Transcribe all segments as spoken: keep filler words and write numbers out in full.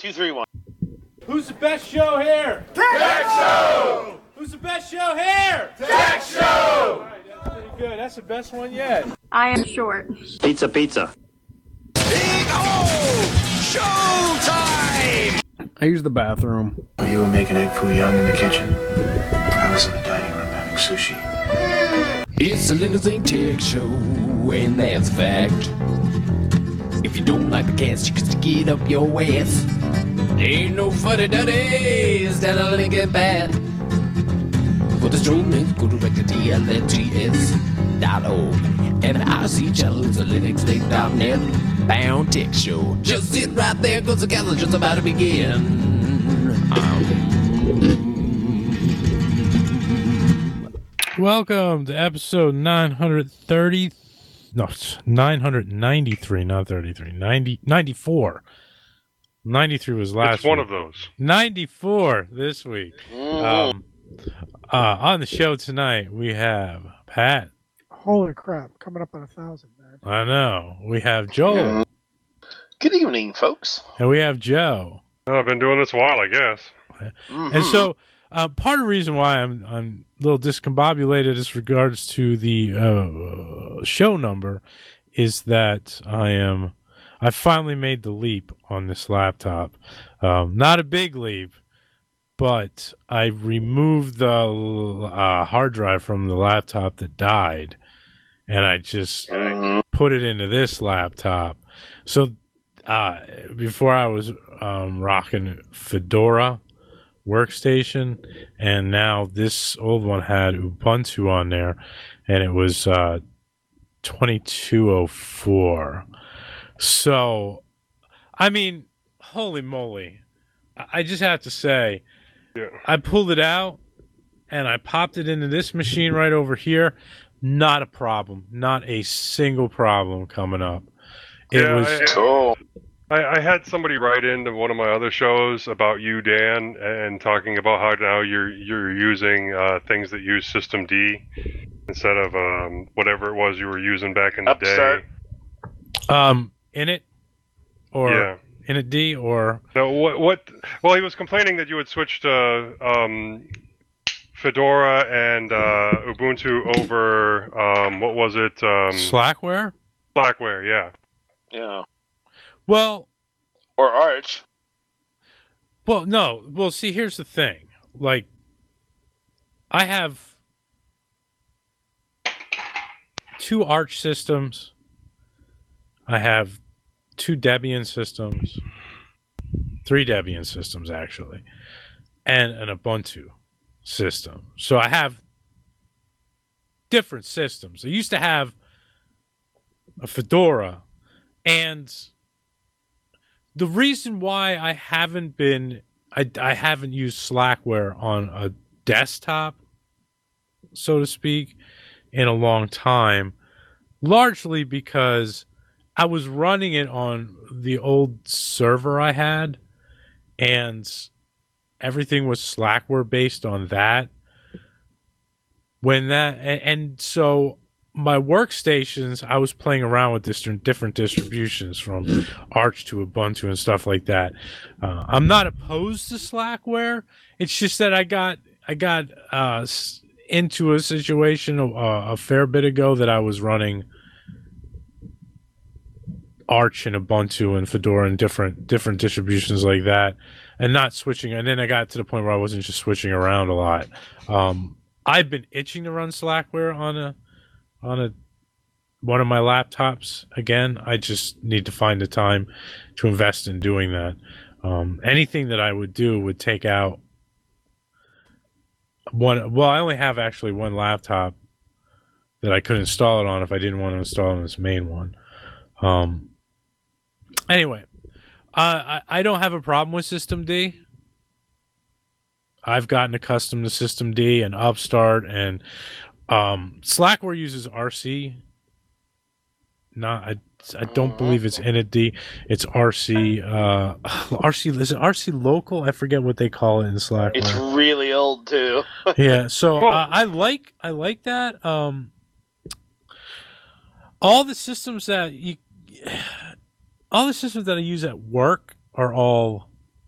Two, three, one. Who's the best show here? Tech Show! Who's the best show here? Tech Show! All right, that's pretty good. That's the best one yet. I am short. Pizza, pizza. Big O! Showtime! I use the bathroom. You were making egg foo young in the kitchen. I was in the dining room having sushi. It's a Little Thing Tech Show, and that's a fact. If you don't like the cast, you can stick it up your ass. Ain't no funny duddies that'll link it bad. For the streaming, go direct to T L N T S dot org. And the I C channel is a Linux Link dot net bound tech show. Just sit right there, cause the gal's just about to begin. Um, Welcome to episode nine thirty. No, nine ninety-three, not thirty-three. ninety, ninety-four. ninety-three was last It's one week. of those. ninety-four this week. Um, uh, on the show tonight, we have Pat. Holy crap, coming up on a thousand, man. I know. We have Joel. Good evening, folks. And we have Joe. Oh, I've been doing this a while, I guess. Mm-hmm. And so, uh, part of the reason why I'm I'm a little discombobulated as regards to the uh, show number is that I am I finally made the leap on this laptop. Um, not a big leap, but I removed the uh, hard drive from the laptop that died, and I just put it into this laptop. So uh, before I was um, rocking Fedora workstation, and now this old one had Ubuntu on there, and it was uh, twenty-two oh four. So, I mean, holy moly. I just have to say, Yeah. I pulled it out, and I popped it into this machine right over here. Not a problem. Not a single problem coming up. It Yeah, was... I- Cool. I, I had somebody write into one of my other shows about you, Dan, and talking about how now you're you're using uh, things that use System D instead of um, whatever it was you were using back in the Upstart. day. Um, in it? Or... Yeah. In a D or No, what? What? Well, he was complaining that you had switched uh, um, Fedora and uh, Ubuntu over. Um, what was it? Um, Slackware? Slackware. Yeah. Yeah. Well, Or Arch. well, no. Well, see, here's the thing. Like, I have two Arch systems. I have two Debian systems, three Debian systems actually, and an Ubuntu system. So I have different systems. I used to have a Fedora, and the reason why I haven't been, I, I haven't used Slackware on a desktop, so to speak, in a long time, largely because I was running it on the old server I had, and everything was Slackware based on that. When that, and, and so my workstations, I was playing around with different different distributions from Arch to Ubuntu and stuff like that. Uh, I'm not opposed to Slackware. It's just that I got I got uh, into a situation a, a fair bit ago that I was running Arch and Ubuntu and Fedora and different different distributions like that, and not switching. And then I got to the point where I wasn't just switching around a lot. Um, I've been itching to run Slackware on a on a one of my laptops again. I just need to find the time to invest in doing that. Um, anything that I would do would take out one. Well, I only have actually one laptop that I could install it on if I didn't want to install it on this main one. Um, Anyway, uh, I, I don't have a problem with System D. I've gotten accustomed to System D and Upstart, and um, Slackware uses R C. Not, I, I don't believe it's initd. It's R C. Uh, R C is it R C local? I forget what they call it in Slackware. It's really old too. Yeah, so uh, I like I like that. Um, all the systems that you. All the systems that I use at work are all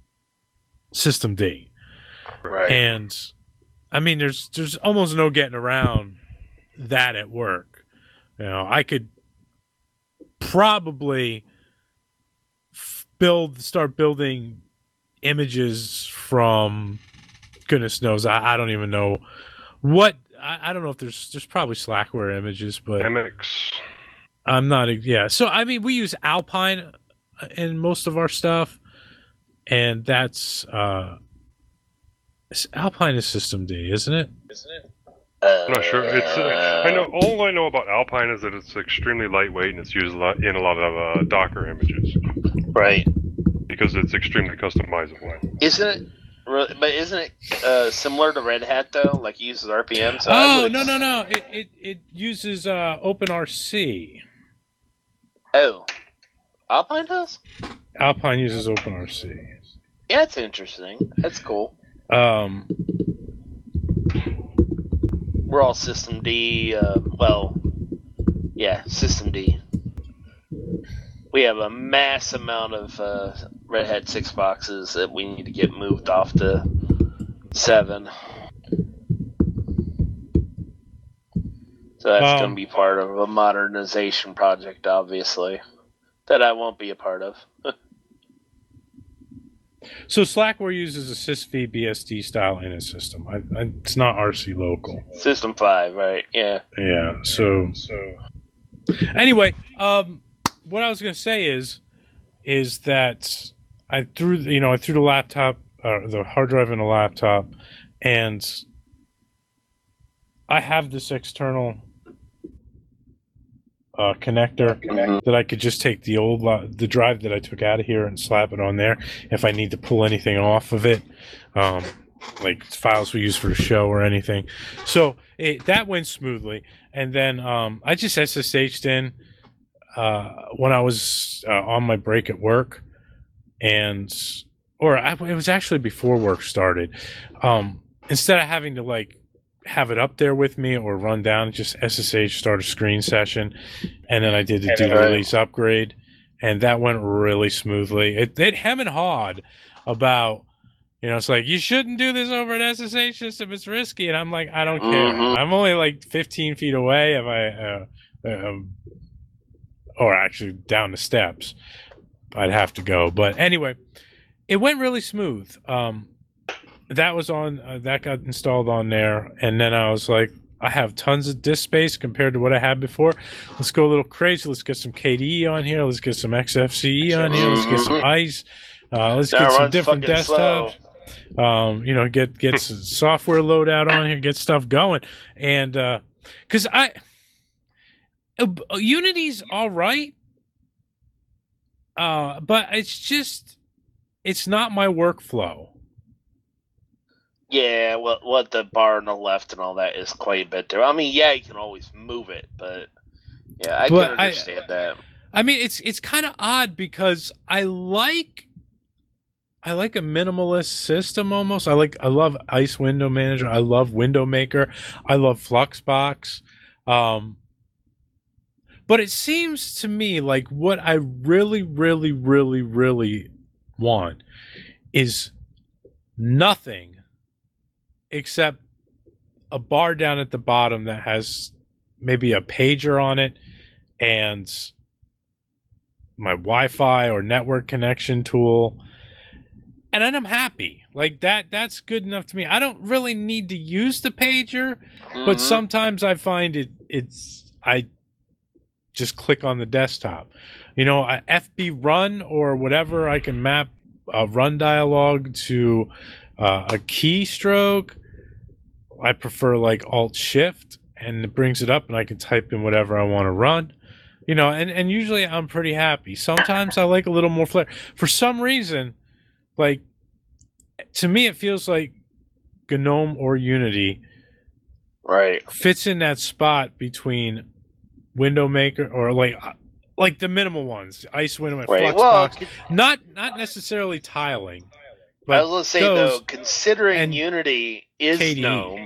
System D. Right. And I mean, there's there's almost no getting around that at work. You know, I could probably f- build, start building images from goodness knows. I, I don't even know what. I, I don't know if there's there's probably Slackware images, but M X. I'm not. Yeah. So I mean, we use Alpine in most of our stuff, and that's uh, Alpine is System D, isn't it? Isn't it? Uh, I'm not sure. It's. Uh, I know. All I know about Alpine is that it's extremely lightweight and it's used a lot, in a lot of uh, Docker images Right. because it's extremely customizable. Isn't it? re- But isn't it uh, similar to Red Hat though? Like it uses R P M. So I Oh would no ex- no no! It it, it uses uh, OpenRC. Oh, Alpine does. Alpine uses OpenRC. Yeah, that's interesting. That's cool. Um, We're all System D. Uh, well, yeah, System D. We have a mass amount of uh, Red Hat six boxes that we need to get moved off to seven. So that's Um, going to be part of a modernization project, obviously, that I won't be a part of. so Slackware uses a sysv B S D style in its system. I, I, it's not R C local. System five, right? Yeah. Yeah. So so anyway, um, what I was gonna say is, is that I threw you know I threw the laptop, uh, the hard drive in the laptop, and I have this external uh, connector that I could just take the old lo- the drive that I took out of here and slap it on there if I need to pull anything off of it, um, like files we use for the show or anything. So it, that went smoothly, and then um, I just S S H'd in uh, when I was uh, on my break at work, and or I, it was actually before work started. Um, instead of having to like have it up there with me or run down, just S S H, start a screen session, and then I did the do Right. release upgrade, and that went really smoothly. It it hem and hawed about, you know, it's like you shouldn't do this over an S S H system, it's risky, and I'm like, I don't care. Mhm. I'm only like fifteen feet away if I, uh, um, or actually down the steps, I'd have to go. But anyway, it went really smooth. Um, that was on uh, that got installed on there, and then I was like, I have tons of disk space compared to what I had before. Let's go a little crazy. Let's get some K D E on here. Let's get some X F C E on here. Let's get some ICE. Uh, let's That get some runs different fucking slow. desktops. Um, you know, get get some software loadout on here. Get stuff going, and because I uh, Unity's all right, uh, but it's just it's not my workflow. Yeah, what what the bar on the left and all that is quite a bit there. I mean, yeah, you can always move it, but yeah, I But can I- understand that. I mean, it's it's kind of odd because I like I like a minimalist system almost. I like I love Ice Window Manager. I love Window Maker. I love Fluxbox. Um, but it seems to me like what I really, really, really, really want is nothing except a bar down at the bottom that has maybe a pager on it and my Wi-Fi or network connection tool, and then I'm happy. Like that that's good enough to me. I don't really need to use the pager, but Mhm. sometimes I find it it's I just click on the desktop. You know, a F B run or whatever, I can map a run dialog to uh, a keystroke. I prefer like Alt Shift, and it brings it up, and I can type in whatever I want to run. You know, and, and usually I'm pretty happy. Sometimes I like a little more flair. For some reason, like, to me, it feels like GNOME or Unity Right. fits in that spot between Window Maker or like like the minimal ones, Ice Window and Right. Well, Fluxbox. Not not necessarily tiling, I but was gonna say those though, considering and Unity is K D E. GNOME,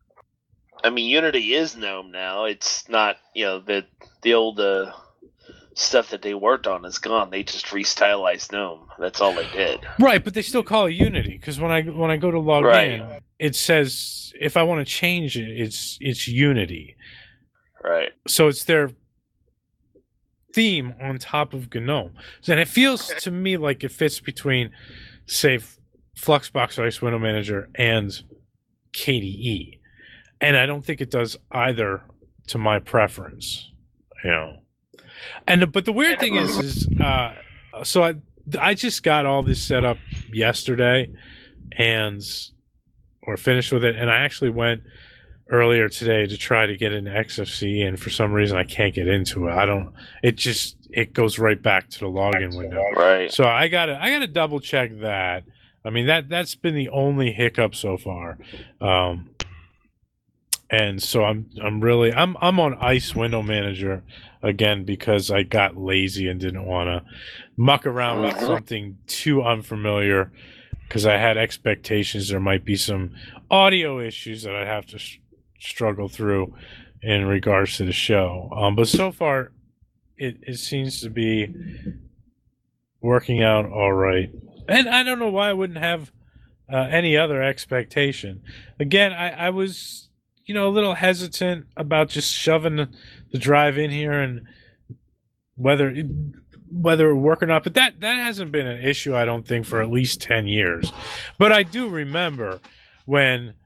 I mean Unity is GNOME now. It's not, you know, the the old uh, stuff that they worked on is gone. They just restylized GNOME. That's all they did. Right, but they still call it Unity because when I when I go to log Right. in, it says if I want to change it, it's it's Unity. Right. So it's their theme on top of GNOME. And it feels to me like it fits between, say, Fluxbox Ice Window Manager and K D E. And I don't think it does either to my preference. You know. And but the weird thing is, is uh, so I I just got all this set up yesterday, and or finished with it, and I actually went earlier today to try to get into X F C, and for some reason I can't get into it. I don't. It just it goes right back to the login window. Right. So I gotta I gotta double check that. I mean that that's been the only hiccup so far. Um, and so I'm I'm really I'm I'm on Ice Window Manager again because I got lazy and didn't want to muck around with something too unfamiliar because I had expectations there might be some audio issues that I'd have to sh- struggle through in regards to the show. Um, but so far, it, it seems to be working out all right. And I don't know why I wouldn't have uh, any other expectation. Again, I, I was, you know, a little hesitant about just shoving the, the drive in here and whether it, whether it would work or not. But that, that hasn't been an issue, I don't think, for at least ten years. But I do remember when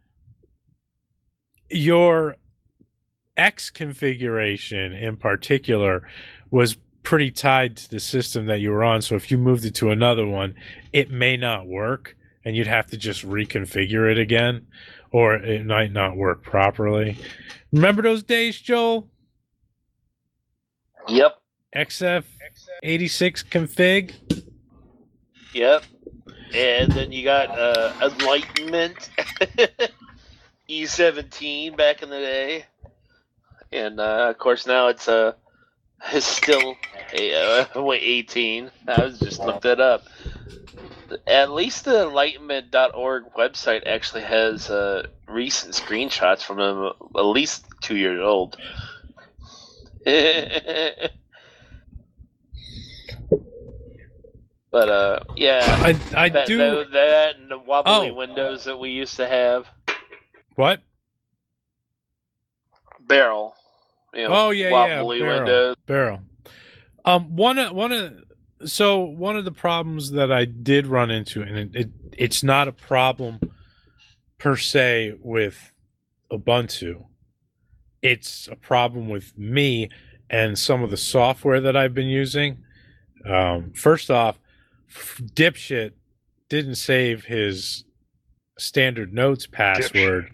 your X configuration in particular was pretty tied to the system that you were on. So if you moved it to another one, it may not work and you'd have to just reconfigure it again, or it might not work properly. Remember those days, Joel? Yep. X F eighty-six config? Yep. And then you got uh, Enlightenment E seventeen back in the day. And uh, of course now it's uh, it's still a, uh, wait, eighteen. I was just looked that up. At least the enlightenment dot org website actually has uh, recent screenshots from them, at least two years old. But uh, yeah, I I that, do. that, that and the wobbly Oh. windows that we used to have. What? Barrel. You know, Oh yeah, wobbly yeah. Barrel. windows. Barrel. Um, one of one of so one of the problems that I did run into, and it, it it's not a problem per se with Ubuntu. It's a problem with me and some of the software that I've been using. Um, first off, Dipshit didn't save his standard notes password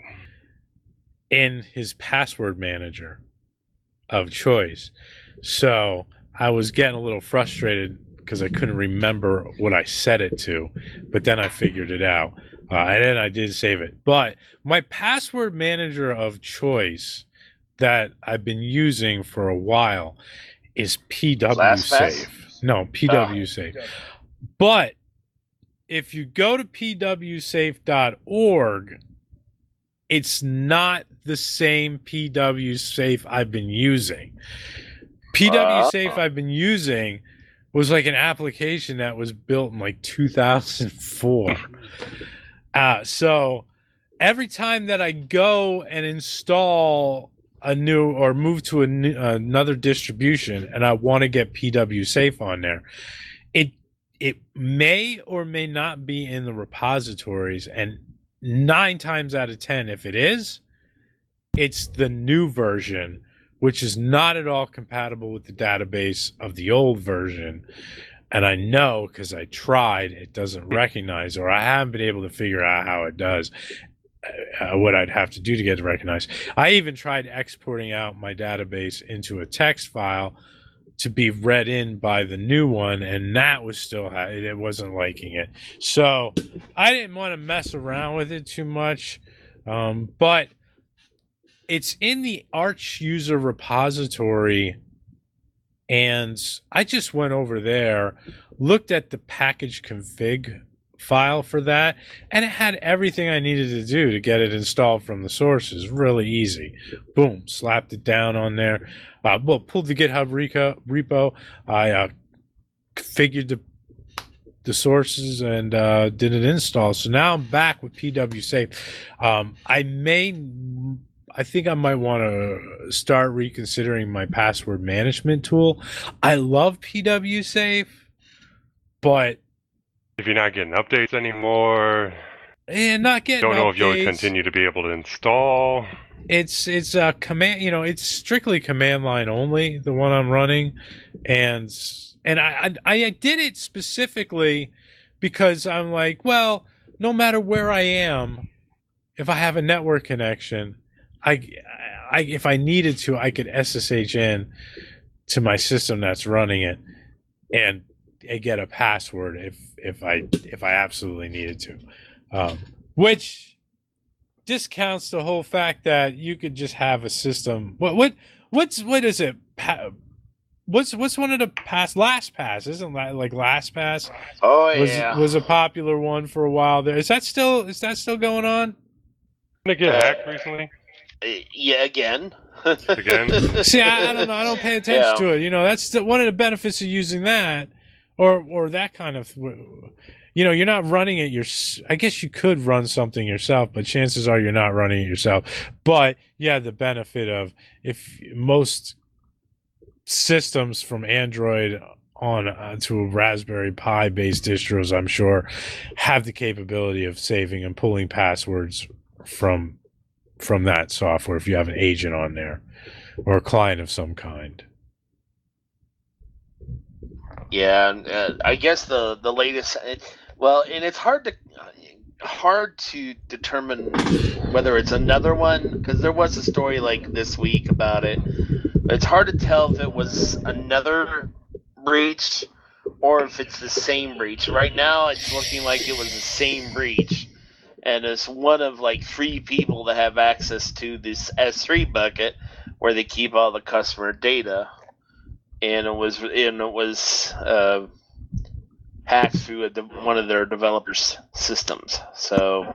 in his password manager of choice. So I was getting a little frustrated because I couldn't remember what I set it to, but then I figured it out. Uh, and then I did save it. But my password manager of choice that I've been using for a while is P W LastPass? Safe. No, P W Safe. But if you go to P W safe dot org, it's not the same P W Safe I've been using. P W Safe I've been using was like an application that was built in like two thousand four. Uh, so every time that I go and install a new or move to a new, another distribution and I want to get P W Safe on there, it it may or may not be in the repositories, and nine times out of ten, if it is, it's the new version, which is not at all compatible with the database of the old version. And I know because I tried, it doesn't recognize, or I haven't been able to figure out how it does, uh, what I'd have to do to get it recognized. I even tried exporting out my database into a text file to be read in by the new one, and that was still, it wasn't liking it. So I didn't want to mess around with it too much, um, but it's in the Arch user repository, and I just went over there, looked at the package config file for that, and it had everything I needed to do to get it installed from the sources. Really easy. Boom, slapped it down on there. Uh, well, pulled the GitHub repo. repo. I uh, configured the the sources and uh, did an install. So now I'm back with P W Safe. Um, I may, I think I might want to start reconsidering my password management tool. I love P W Safe, but if you're not getting updates anymore, and not getting, don't know updates, if you'll continue to be able to install. It's it's a command, you know, it's strictly command line only, the one I'm running, and and I I, I did it specifically because I'm like, well, no matter where I am, if I have a network connection, I, I if I needed to, I could S S H in to my system that's running it, and, and get a password if if I if I absolutely needed to, um, which discounts the whole fact that you could just have a system. What what what's what is it? Pa- what's what's one of the pass LastPass? Isn't that like LastPass? Oh was, yeah, was a popular one for a while there. Is that still is that still going on? Didn't it get Uh, hacked recently? Uh, yeah, again. Again? See, I, I don't know. I don't pay attention Yeah. to it. You know, that's the, one of the benefits of using that, or or that kind of. You know, you're not running it your. I guess you could run something yourself, but chances are you're not running it yourself. But yeah, the benefit of if most systems from Android on uh, to Raspberry Pi based distros, I'm sure, have the capability of saving and pulling passwords from from that software if you have an agent on there or a client of some kind. Yeah, and, uh, I guess the the latest. Well, and it's hard to hard to determine whether it's another one because there was a story like this week about it. But it's hard to tell if it was another breach or if it's the same breach. Right now, it's looking like it was the same breach, and it's one of like three people that have access to this S three bucket where they keep all the customer data, and it was and it was. Uh, hacked through a de- one of their developers' systems. So,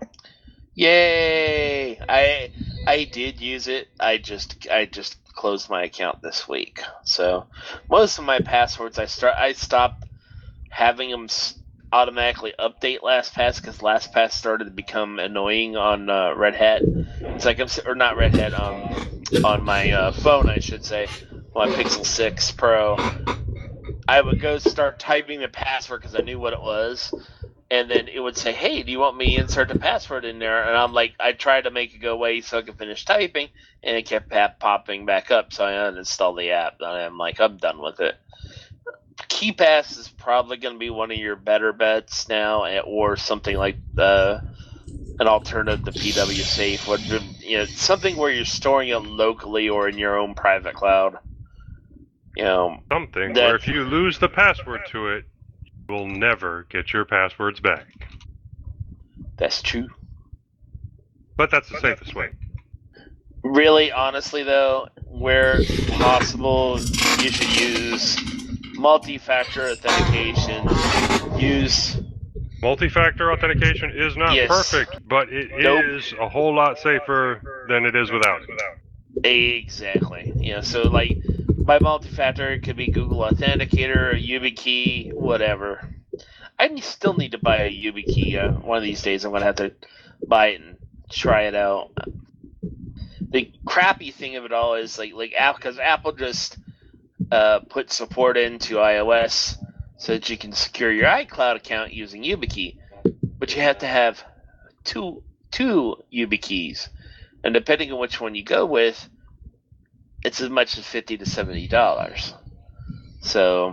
yay! I I did use it. I just I just closed my account this week. So most of my passwords I start I stopped having them automatically update LastPass because LastPass started to become annoying on uh, Red Hat. It's like I'm or not Red Hat um on my uh, phone I should say, my Pixel six Pro. I would go start typing the password because I knew what it was, and then it would say, "Hey, do you want me to insert the password in there?" And I'm like, I tried to make it go away so I could finish typing, and it kept popping back up. So I uninstalled the app, and I'm like, I'm done with it. KeePass is probably going to be one of your better bets now, or something like uh, an alternative to P W Safe, what you know, something where you're storing it locally or in your own private cloud. You know, Something that- where if you lose the password to it, you will never get your passwords back. That's true. But that's the safest way. Really, honestly, though, where possible, you should use multi-factor authentication. Use Multi-factor authentication is not Yes. perfect, but it Nope. is a whole lot safer than it is without it. exactly. You know, so like by multi-factor, it could be Google Authenticator, YubiKey, whatever. I still need to buy a YubiKey. Uh, one of these days, I'm gonna have to buy it and try it out. The crappy thing of it all is like like Apple, because Apple just uh, put support into iOS so that you can secure your iCloud account using YubiKey, but you have to have two two YubiKeys, and depending on which one you go with, it's as much as fifty to seventy dollars. So,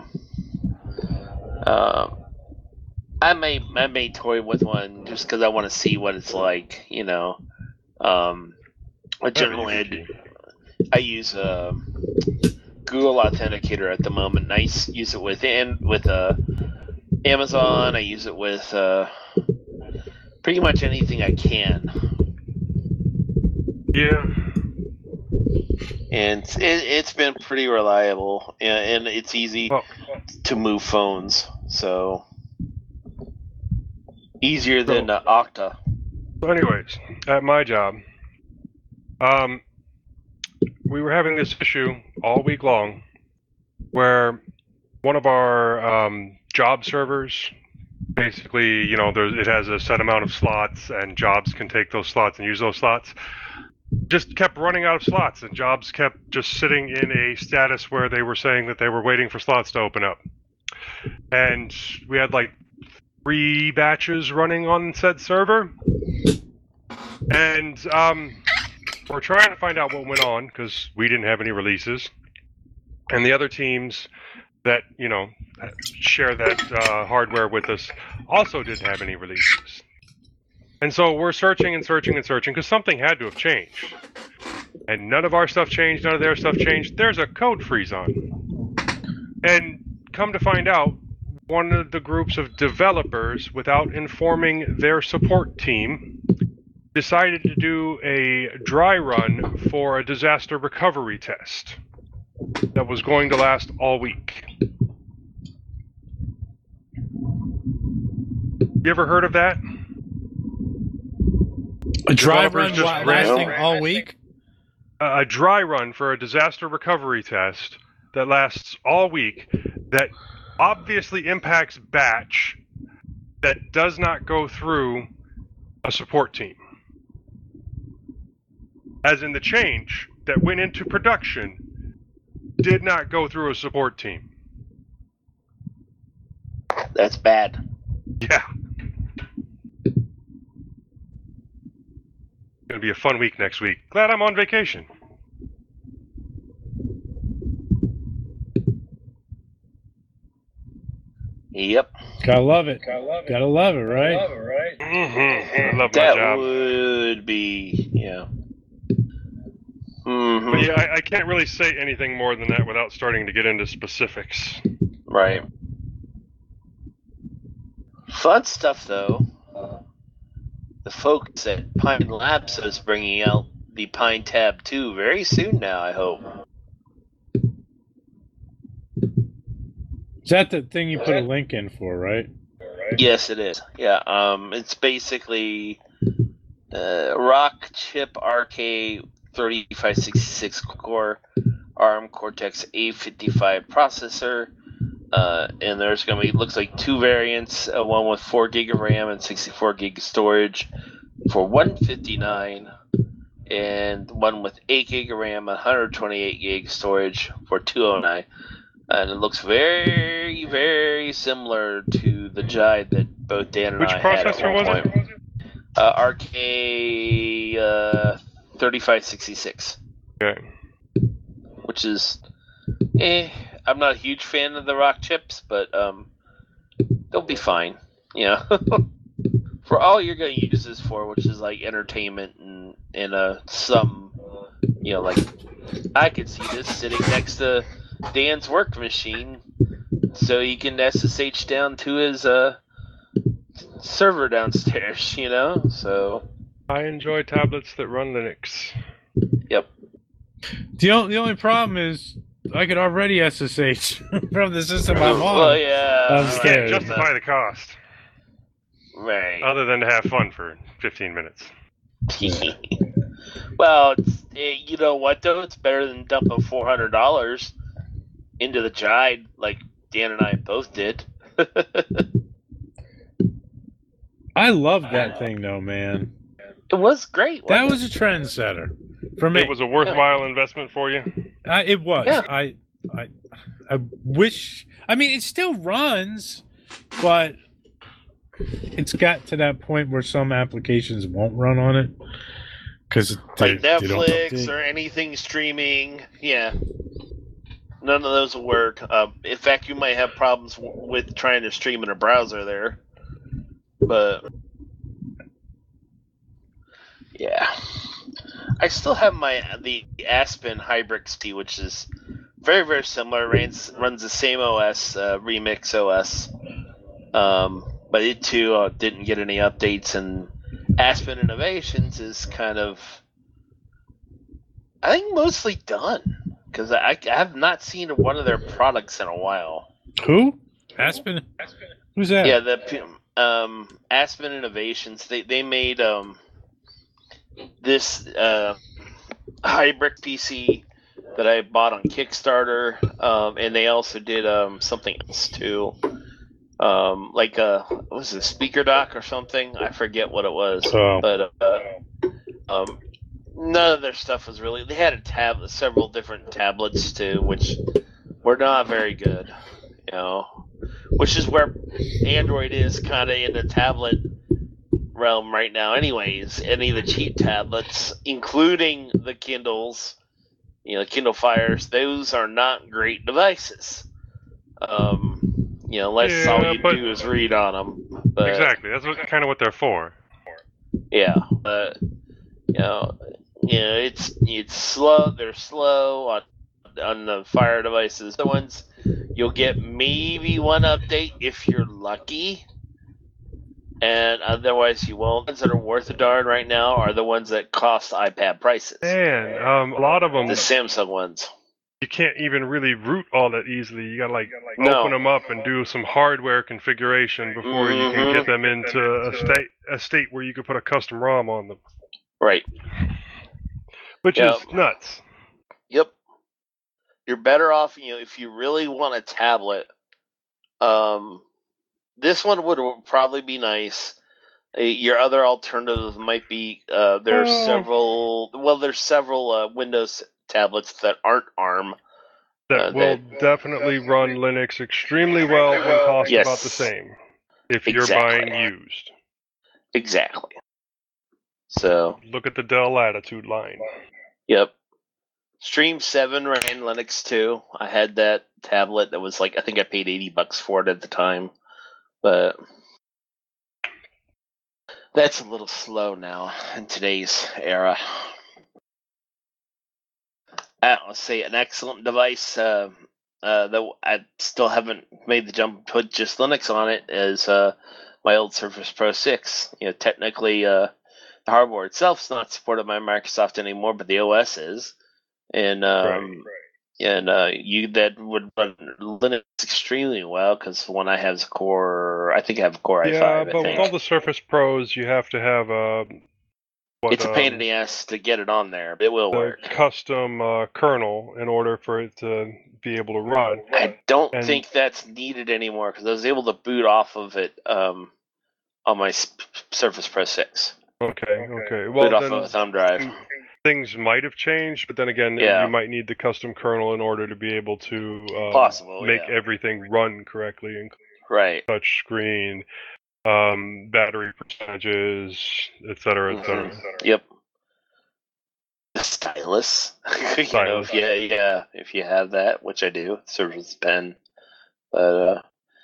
um, I may I may toy with one just because I want to see what it's like, you know. Um, I generally I, do, I use uh, Google Authenticator at the moment. And I s- use it with and with uh, Amazon. I use it with uh, pretty much anything I can. Yeah. And it, it's been pretty reliable, and, and it's easy Well, to move phones. So, Easier than uh, Okta. So, anyways, at my job, um, we were having this issue all week long, where one of our um, job servers, basically, you know, there's, it has a set amount of slots, and jobs can take those slots and use those slots, just kept running out of slots, and jobs kept just sitting in a status where they were saying that they were waiting for slots to open up. And we had like three batches running on said server, and um, we're trying to find out what went on because we didn't have any releases, and the other teams that, you know, share that uh, hardware with us also didn't have any releases. And so we're searching and searching and searching because something had to have changed, and none of our stuff changed, none of their stuff changed. There's a code freeze on, and come to find out, one of the groups of developers, without informing their support team, decided to do a dry run for a disaster recovery test that was going to last all week. You ever heard of that? A dry Developers run just la- ran- lasting all week? A dry run for a disaster recovery test that lasts all week, that obviously impacts batch, that does not go through a support team. As in, the change that went into production did not go through a support team. That's bad. Yeah. Gonna be a fun week next week. Glad I'm on vacation. Yep. Gotta love it. Gotta love it, Gotta love it right? Love it, right? Mm-hmm. I love my That job. would be, yeah. Mm-hmm. But yeah, I, I can't really say anything more than that without starting to get into specifics. Right. Fun stuff, though. Uh, the folks at Pine Labs is bringing out the Pine Tab two very soon now, I hope. Is that the thing you put a link in for, right? Yes, it is. Yeah, um, it's basically uh, Rock Chip R K thirty-five sixty-six core ARM Cortex A fifty-five processor, uh, and there's going to be, looks like two variants, uh, one with four gig of RAM and sixty-four gig storage for one fifty-nine, and one with eight gig of RAM and one hundred twenty-eight gig storage for two oh nine. And it looks very, very similar to the Jide that both Dan and Which I had at processor one was point. it? Uh, R K uh, thirty-five sixty-six. Okay. Which is, eh, I'm not a huge fan of the Rock chips, but um, they'll be fine. You know, for all you're going to use this for, which is like entertainment and and uh some, you know, like I could see this sitting next to Dan's work machine, so he can S S H down to his uh server downstairs. You know, so I enjoy tablets that run Linux. Yep. The only, the only problem is I could already S S H from the system I'm on. Well, yeah. I'm You scared. can't justify the cost, Right. other than to have fun for fifteen minutes. Well, it's, eh, you know what though? It's better than dumping four hundred dollars into the Jide, like Dan and I both did. I love that thing though, man. It was great. That wasn't was a trendsetter for me. It was a worthwhile investment for you. Uh, it was. Yeah. I, I, I wish. I mean, it still runs, but it's got to that point where some applications won't run on it because it? Like they don't Netflix update. or anything streaming. Yeah. None of those will work. Uh, in fact, you might have problems w- with trying to stream in a browser there. But yeah, I still have my the Aspen Hybrid C, which is very very similar. Runs runs the same O S, uh, Remix O S, um, but it too uh, didn't get any updates. And Aspen Innovations is kind of, I think, mostly done because I, I have not seen one of their products in a while. Who? Aspen. Who's that? Yeah, the um, Aspen Innovations, they they made um, this uh, hybrid P C that I bought on Kickstarter, um, and they also did um, something else too, um, like a what was it, a speaker dock or something? I forget what it was, Oh. but uh, um, none of their stuff was really. They had a tab, several different tablets too, which were not very good, you know. Which is where Android is kind of in the tablet realm right now, anyways. Any of the cheap tablets, including the Kindles, you know, Kindle Fires, those are not great devices. Um, you know, unless Yeah, all you but- do is read on them. But, Exactly. That's what, kind of what they're for. Yeah, but you know, you know, it's it's slow. They're slow on on the Fire devices. The ones you'll get maybe one update if you're lucky, and otherwise you won't. The ones that are worth a darn right now are the ones that cost iPad prices. Man, um, a lot of them, The Samsung ones. you can't even really root all that easily. You gotta like No. open them up and do some hardware configuration before you can Mhm. get them into a state a state where you can put a custom ROM on them, Right. which Yep. is nuts. Yep. You're better off, you know, if you really want a tablet. Um, this one would probably be nice. Uh, Your other alternative might be uh, there's Oh. several. Well, there's several uh, Windows tablets that aren't ARM. That Uh, will that- definitely run Linux extremely well and cost Yes. about the same if you're Exactly. buying used. Exactly. So, Look at the Dell Latitude line. yep. Stream seven ran Linux too. I had that tablet that was like I think I paid eighty bucks for it at the time, but that's a little slow now in today's era. I don't say an excellent device. Uh, uh, though I still haven't made the jump to put just Linux on it. Is uh, my old Surface Pro six. You know, technically, uh, the hardware itself is not supported by Microsoft anymore, but the O S is. And um, and uh, you that would run Linux extremely well because the one I have is a Core. I think I have a Core Yeah, i five. but I with think all the Surface Pros, you have to have a. What, it's a pain in um, the ass to get it on there, but it will the work. custom uh, kernel in order for it to be able to run. I don't And- think that's needed anymore because I was able to boot off of it um, on my S- Surface Pro six. Okay, okay. Boot Well, off then of a thumb drive. things might have changed, but then again, Yeah. you might need the custom kernel in order to be able to um, Possible, make yeah. everything run correctly, including Right. touch screen, um, battery percentages, et cetera, et cetera. Mhm. Yep. The stylus. you know, Stylus. if you, yeah, if you have that, which I do, Surface Pen. But uh,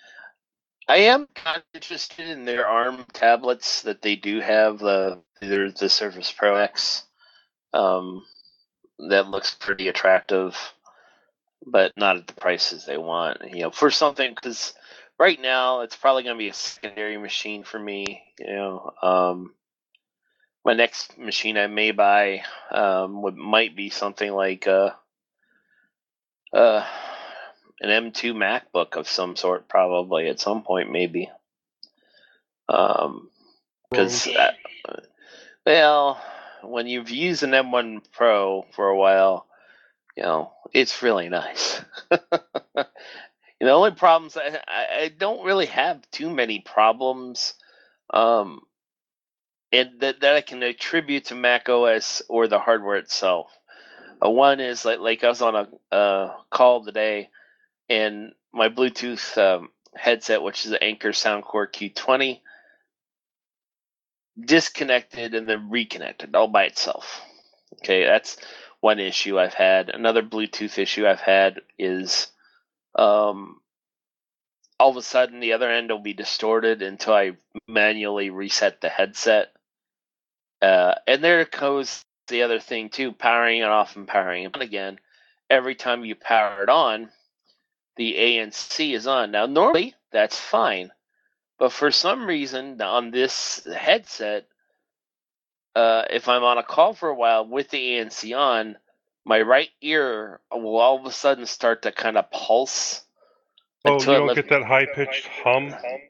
I am kind of interested in their ARM tablets that they do have. The there's the Surface Pro X. Um, that looks pretty attractive, but not at the prices they want. You know, for something because right now it's probably going to be a secondary machine for me. You know, um, my next machine I may buy um, would might be something like uh, uh, an M two MacBook of some sort, probably at some point, maybe. Um, because uh, well, when you've used an M one Pro for a while, you know it's really nice. The only problems I, I I don't really have too many problems, um, and that that I can attribute to Mac O S or the hardware itself. Uh, one is like like I was on a uh, call today, and my Bluetooth um, headset, which is the Anker Soundcore Q twenty, disconnected and then reconnected all by itself. Okay, that's one issue I've had. Another Bluetooth issue I've had is um, all of a sudden the other end will be distorted until I manually reset the headset. Uh, and there goes the other thing too, powering it off and powering it on again. Every time you power it on, the A N C is on. Now, normally that's fine, but for some reason on this headset, uh, if I'm on a call for a while with the A N C on, my right ear will all of a sudden start to kind of pulse. Oh, until you it don't lets- get that high pitched hum?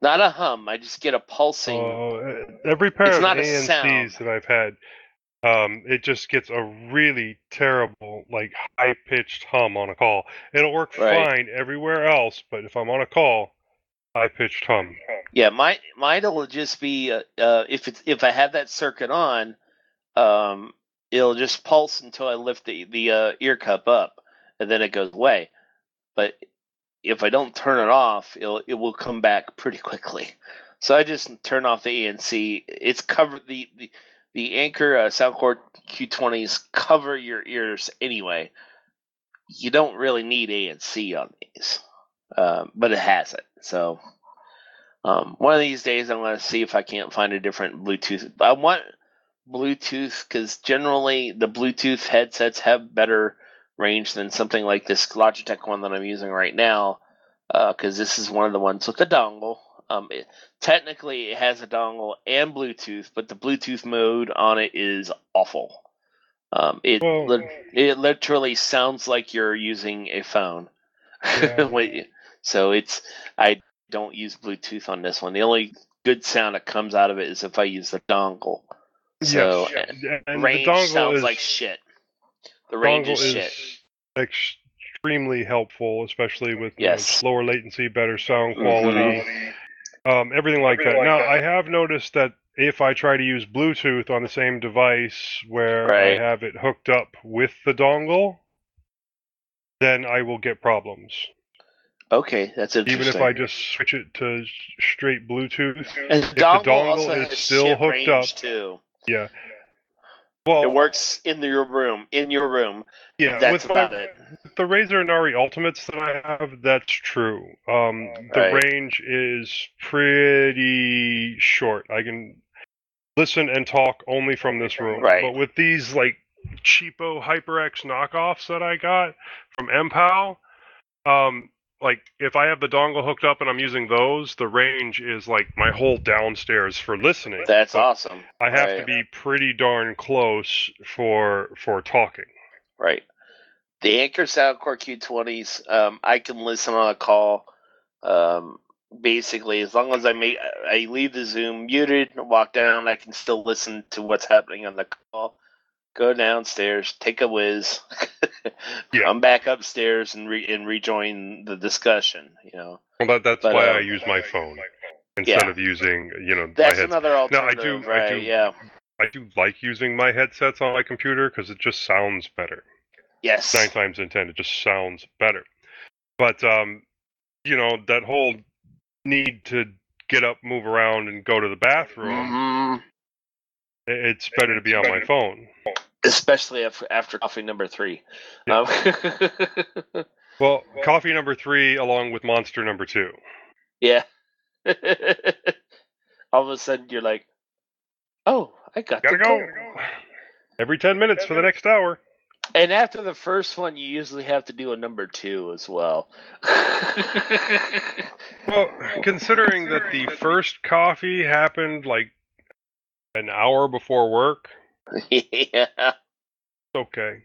Not a hum. I just get a pulsing. Uh, every pair It's of not A a N Cs sound. that I've had, um, it just gets a really terrible, like high pitched hum on a call. It'll work Right. fine everywhere else, but if I'm on a call, high pitched hum. Yeah, mine mine'll just be uh, uh, if it's if I have that circuit on, um, it'll just pulse until I lift the the uh, ear cup up, and then it goes away. But if I don't turn it off, it'll it will come back pretty quickly. So I just turn off the A N C. It's covered the the, the Anchor uh, Soundcore Q twenties cover your ears anyway. You don't really need A N C on these, um, but it has it. So. Um, one of these days, I'm going to see if I can't find a different Bluetooth. I want Bluetooth because generally the Bluetooth headsets have better range than something like this Logitech one that I'm using right now. Because uh, this is one of the ones with the dongle. Um, it, technically, it has a dongle and Bluetooth, but the Bluetooth mode on it is awful. Um, it Well, li- it literally sounds like you're using a phone. Yeah. Wait, so it's I. don't use Bluetooth on this one. The only good sound that comes out of it is if I use the dongle. So yes. and And range the dongle sounds is like shit. The range dongle is shit. extremely helpful, especially with you know, Yes. slower latency, better sound Mhm. quality, um, everything like that. Now, I have noticed that if I try to use Bluetooth on the same device where Right. I have it hooked up with the dongle, then I will get problems. Okay, that's interesting. Even if I just switch it to straight Bluetooth, and if the dongle, dongle also is has still shit hooked range up, too. yeah. Well, It works in your room. In your room. yeah, That's with my, about it. the Razer and Ari Ultimates that I have, that's true. Um, the Right. range is pretty short. I can listen and talk only from this room. Right. But with these like cheapo HyperX knockoffs that I got from M PAL, um, like if I have the dongle hooked up and I'm using those, the range is like my whole downstairs for listening. That's But awesome. I have right. to be pretty darn close for for talking. Right. The Anchor Soundcore Q twenties, um, I can listen on a call. Um, basically, as long as I make, I leave the Zoom muted, walk down, I can still listen to what's happening on the call. Go downstairs, take a whiz, Yeah. come back upstairs and re- and rejoin the discussion. You know, Well, that, that's But, why um, I use my phone instead yeah. of using, you know, that's my headset. another No, I alternative, do- I right? do- Yeah. I do like using my headsets on my computer because it just sounds better. Yes. Nine times in ten, it just sounds better. But um, you know, that whole need to get up, move around, and go to the bathroom, Mhm. i- it's better to be on my phone. Especially after, after coffee number three. Yeah. Um, Well, coffee number three along with monster number two. yeah. All of a sudden, you're like, "Oh, I got Gotta to go. Every ten minutes for the next hour. And after the first one, you usually have to do a number two as well. Well, considering that the first coffee happened like an hour before work, yeah. it's okay.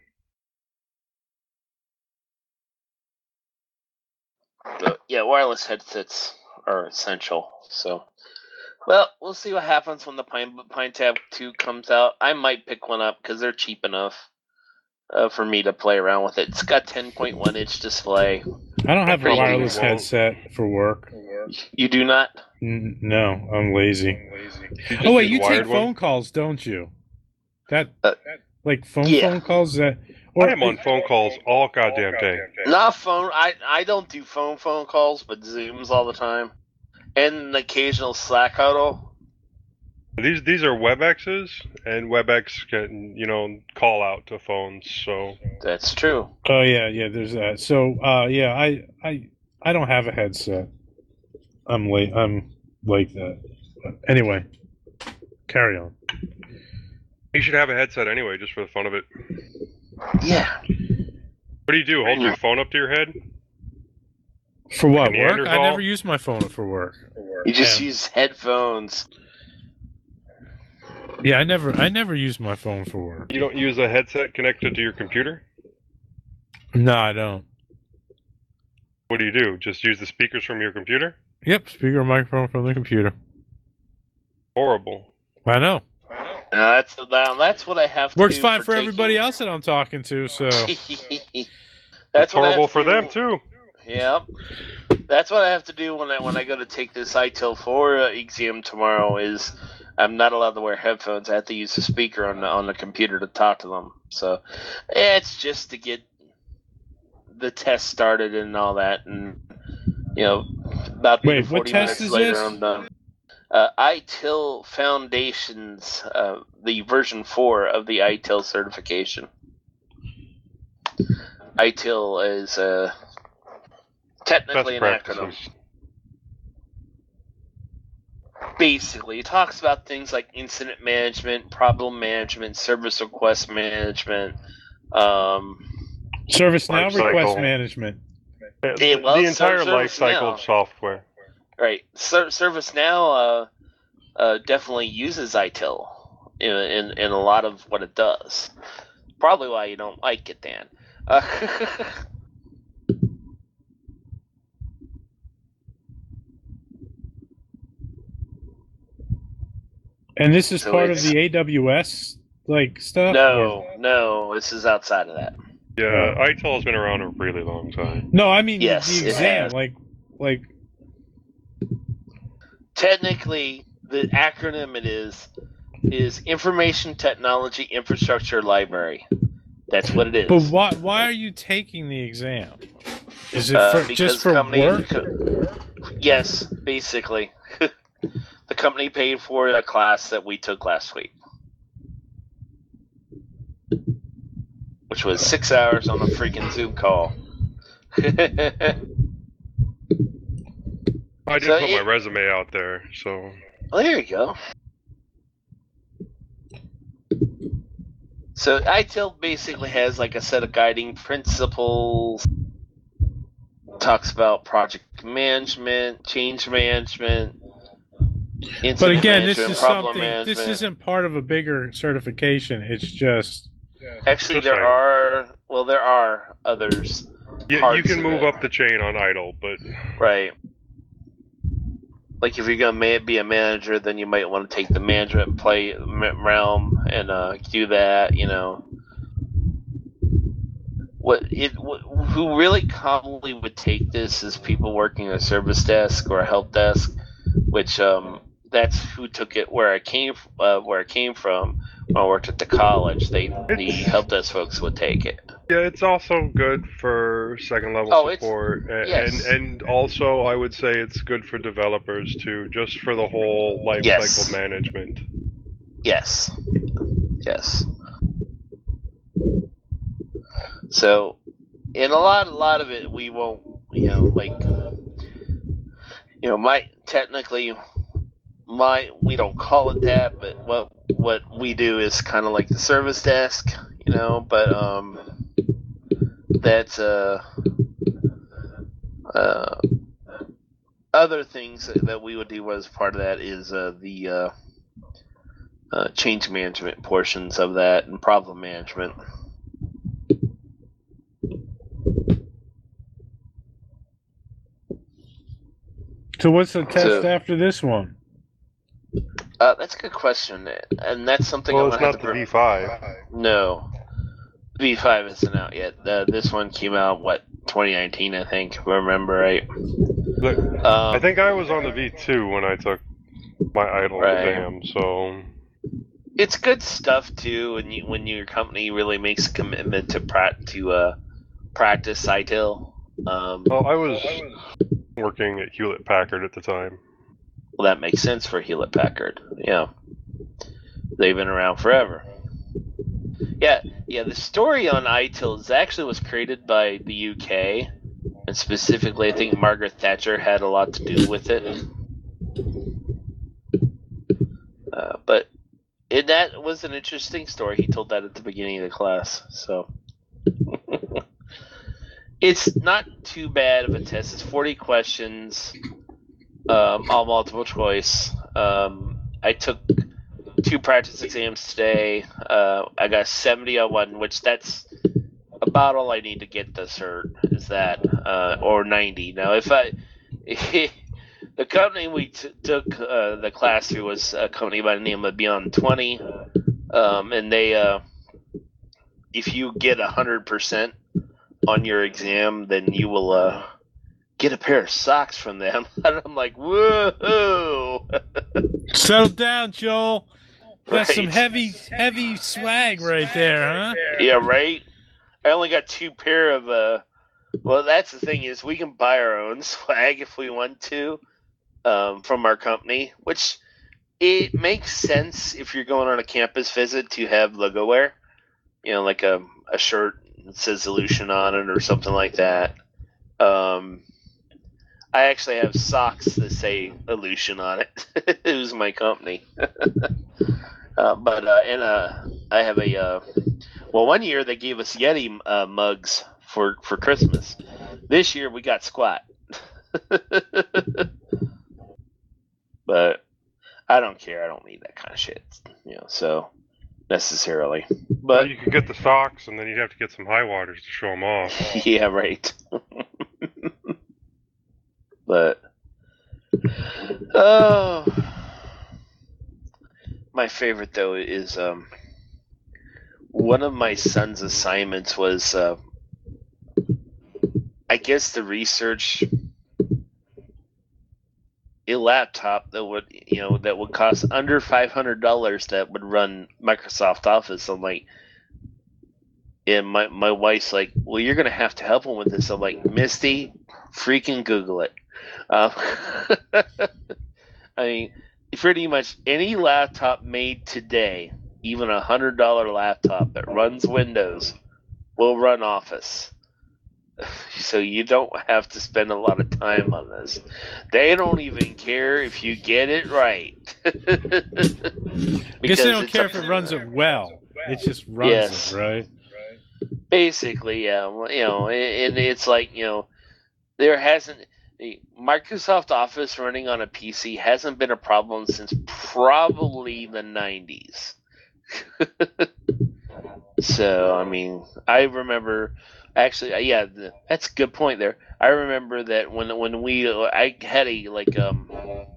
But, yeah, wireless headsets are essential. So, well, we'll see what happens when the Pine Pine Tab two comes out. I might pick one up because they're cheap enough uh, for me to play around with it. It's got ten point one inch display. I don't have a Probably wireless won't. headset for work. You do not? N- no, I'm lazy. You Oh wait, just you take wired one? phone calls, don't you? That Uh, like phone yeah. phone calls that. I am on phone calls all goddamn day. Not phone. I I don't do phone phone calls, but Zooms all the time, and an occasional Slack huddle. These these are WebExes, and WebEx can you know call out to phones. So That's true. Oh yeah, yeah. There's that. So uh, yeah, I I I don't have a headset. I'm late. I'm like that. But anyway, carry on. you should have a headset anyway, just for the fun of it. Yeah. What do you do? Hold your phone up to your head? For what work? I Neanderthal? never use my phone for work. You just Yeah. use headphones. Yeah, I never I never use my phone for work. You don't use a headset connected to your computer? No, I don't. What do you do? Just use the speakers from your computer? Yep, speaker and microphone from the computer. Horrible. I know. Uh, that's now that's what I have to Works do fine for, taking- everybody else that I'm talking to, so. That's what I have Horrible to for do. them too. Yep. That's what I have to do when I when I go to take this I T I L four uh, exam tomorrow. Is I'm not allowed to wear headphones. I have to use the speaker on the on the computer to talk to them. So it's just to get the test started and all that, and you know, about Wait, forty what test minutes is later, this? I'm done. Uh, I T I L Foundations, uh, the version four of the I T I L certification. I T I L is uh, technically Best an acronym. practices. Basically, it talks about things like incident management, problem management, service request management. Um, ServiceNow Life cycle. request management. Yeah, Yeah, the- well, the entire so- life cycle ServiceNow. of software. right. Ser- ServiceNow uh, uh, definitely uses I T I L in, in in a lot of what it does. Probably why you don't like it, Dan. Uh, And this is So part of it's- the A W S like stuff? no, or- no, this is outside of that. Yeah, I T I L has been around a really long time. No, I mean Yes, the it exam. has. Like, like Technically, the acronym it is is Information Technology Infrastructure Library. That's what it is. but why? Why are you taking the exam? Is it Uh, for, because just for company- work? Yes, basically. The company paid for a class that we took last week, which was six hours on a freaking Zoom call. I did So put it- my resume out there, so Well, there you go. So I T I L basically has like a set of guiding principles. Talks about project management, change management. But incident again, this management, is problem something. This management. isn't part of a bigger certification. It's just Actually Just there saying. are well there are others. you, you Parts can of move it. up the chain on I T I L, but Right. Like if you're gonna ma- be a manager, then you might want to take the management play m- realm and uh, do that. You know, what it wh- who really commonly would take this is people working a service desk or a help desk, which um that's who took it where I came f- uh, where I came from. When I worked at the college, they the help desk folks would take it. yeah, it's also good for second level Oh, it's- support, a- yes. and and also I would say it's good for developers too, just for the whole life Yes. cycle management. Yes. Yes. So, in a lot, a lot of it, we won't, you know, like, you know, my technically, my we don't call it that, but what what we do is kind of like the service desk, you know, but um, that's uh, uh, other things that we would do as part of that is uh, the uh. Uh, change management portions of that and problem management. so. What's the test So- after this one? Uh, that's a good question, and that's something Well, I'm it's gonna not have the to. V five. No, V five isn't out yet. Uh, this one came out what twenty nineteen, I think. If I remember right. Look, Um, I think I was on the V two when I took my I T I L Right. exam, so it's good stuff too. When you when your company really makes a commitment to pra- to uh, practice I T I L. Um, well, I was working at Hewlett Packard at the time. Well, that makes sense for Hewlett Packard. Yeah, they've been around forever. Yeah, yeah. The story on I T I L is actually was created by the U K, and specifically, I think Margaret Thatcher had a lot to do with it. Uh, but it, that was an interesting story. He told that at the beginning of the class. So it's not too bad of a test. It's forty questions. Um, all multiple choice. Um, I took two practice exams today. Uh, I got seventy on one, which that's about all I need to get the cert. Is that uh, or ninety? Now, if I the company we t- took uh, the class through was a company by the name of Beyond twenty, um, and they, uh, if you get a hundred percent on your exam, then you will uh, get a pair of socks from them. And I'm like, whoa! Settle down, Joel. Got Right. some heavy, heavy swag right there, huh? Yeah, right. I only got two pair of. Uh, well, that's the thing is we can buy our own swag if we want to, um, from our company, which it makes sense if you're going on a campus visit to have logo wear, you know, like a a shirt that says Illusion on it or something like that. Um, I actually have socks that say Illusion on it. It was my company. uh, but uh, and uh, I have a uh, well, one year they gave us Yeti uh, mugs for for Christmas. This year we got Squat. But I don't care. I don't need that kind of shit, you know. So necessarily, Well, but you could get the socks, and then you'd have to get some high waters to show them off. yeah, right. But oh, my favorite though is um one of my son's assignments was uh, I guess the research a laptop that would you know that would cost under five hundred dollars that would run Microsoft Office. I'm like, and my my wife's like, well, you're gonna have to help him with this. I'm like, Misty, freaking Google it. Uh, I mean, pretty much any laptop made today, even a hundred dollar laptop that runs Windows, will run Office. So you don't have to spend a lot of time on this. They don't even care if you get it right. Guess they don't care if it runs it well. It just runs Yes. it, right? Basically, yeah. Well, you know, and it's like, you know, there hasn't the Microsoft Office running on a P C hasn't been a problem since probably the nineties. So, I mean, I remember actually, yeah, the, that's a good point there. I remember that when when we I had a like um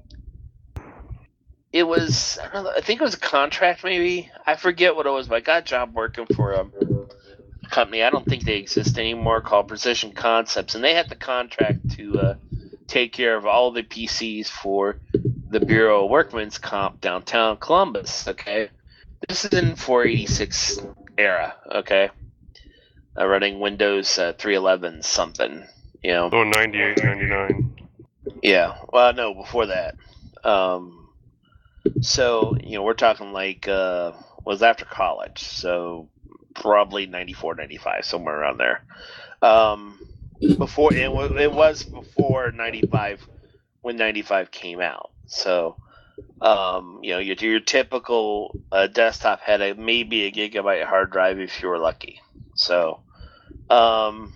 it was I don't know, I think it was a contract maybe. I forget what it was, but I got a job working for a company. I don't think they exist anymore, called Precision Concepts, and they had the contract to uh, take care of all the P Cs for the Bureau of Workmen's Comp downtown Columbus. Okay, this is in four eighty-six era. Okay, uh, running Windows uh, three eleven something. You know, Oh, ninety-eight, ninety-nine. yeah. Well, no, before that. Um, so you know, we're talking like uh, was after college, so probably ninety-four, ninety-five, somewhere around there. Um, before it, wa- it was before ninety-five when ninety-five came out. So, um, you know, your your typical uh, desktop had a maybe a gigabyte hard drive if you were lucky. So, um,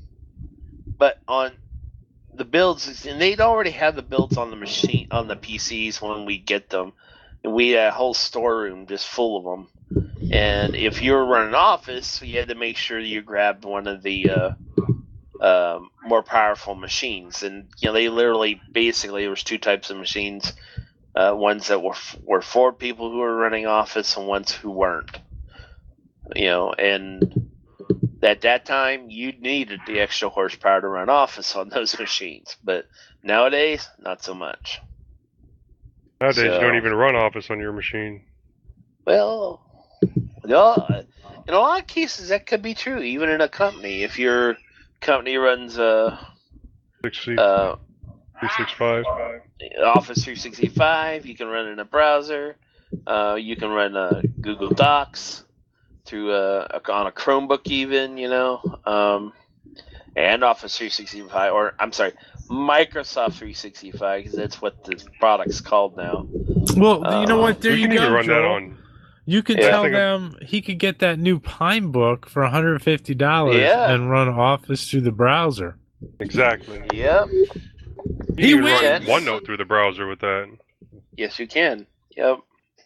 but on the builds, and they'd already have the builds on the machine on the P Cs when we get them, and we had a whole storeroom just full of them. And if you were running Office, you had to make sure you grabbed one of the uh, uh, more powerful machines. And you know, they literally, basically, there was two types of machines: uh, ones that were were for people who were running Office, and ones who weren't. You know, and at that time, you needed the extra horsepower to run Office on those machines. But nowadays, not so much. Nowadays, So- you don't even run Office on your machine. Well, no, in a lot of cases that could be true, even in a company. If your company runs uh, sixty, uh, three sixty-five. Office three sixty-five, you can run it in a browser. Uh, you can run uh, Google Docs through uh, on a Chromebook, even you know, um, and Office three sixty-five, or I'm sorry, Microsoft three sixty-five, because that's what the product's called now. Well, you know what? There you you can even go, run that Joel. on. You could Yeah. tell I think them he could get that new Pine book for one hundred fifty dollars Yeah. and run Office through the browser. Exactly. Yep. You He can even run wins. OneNote through the browser with that. Yes, you can. Yep.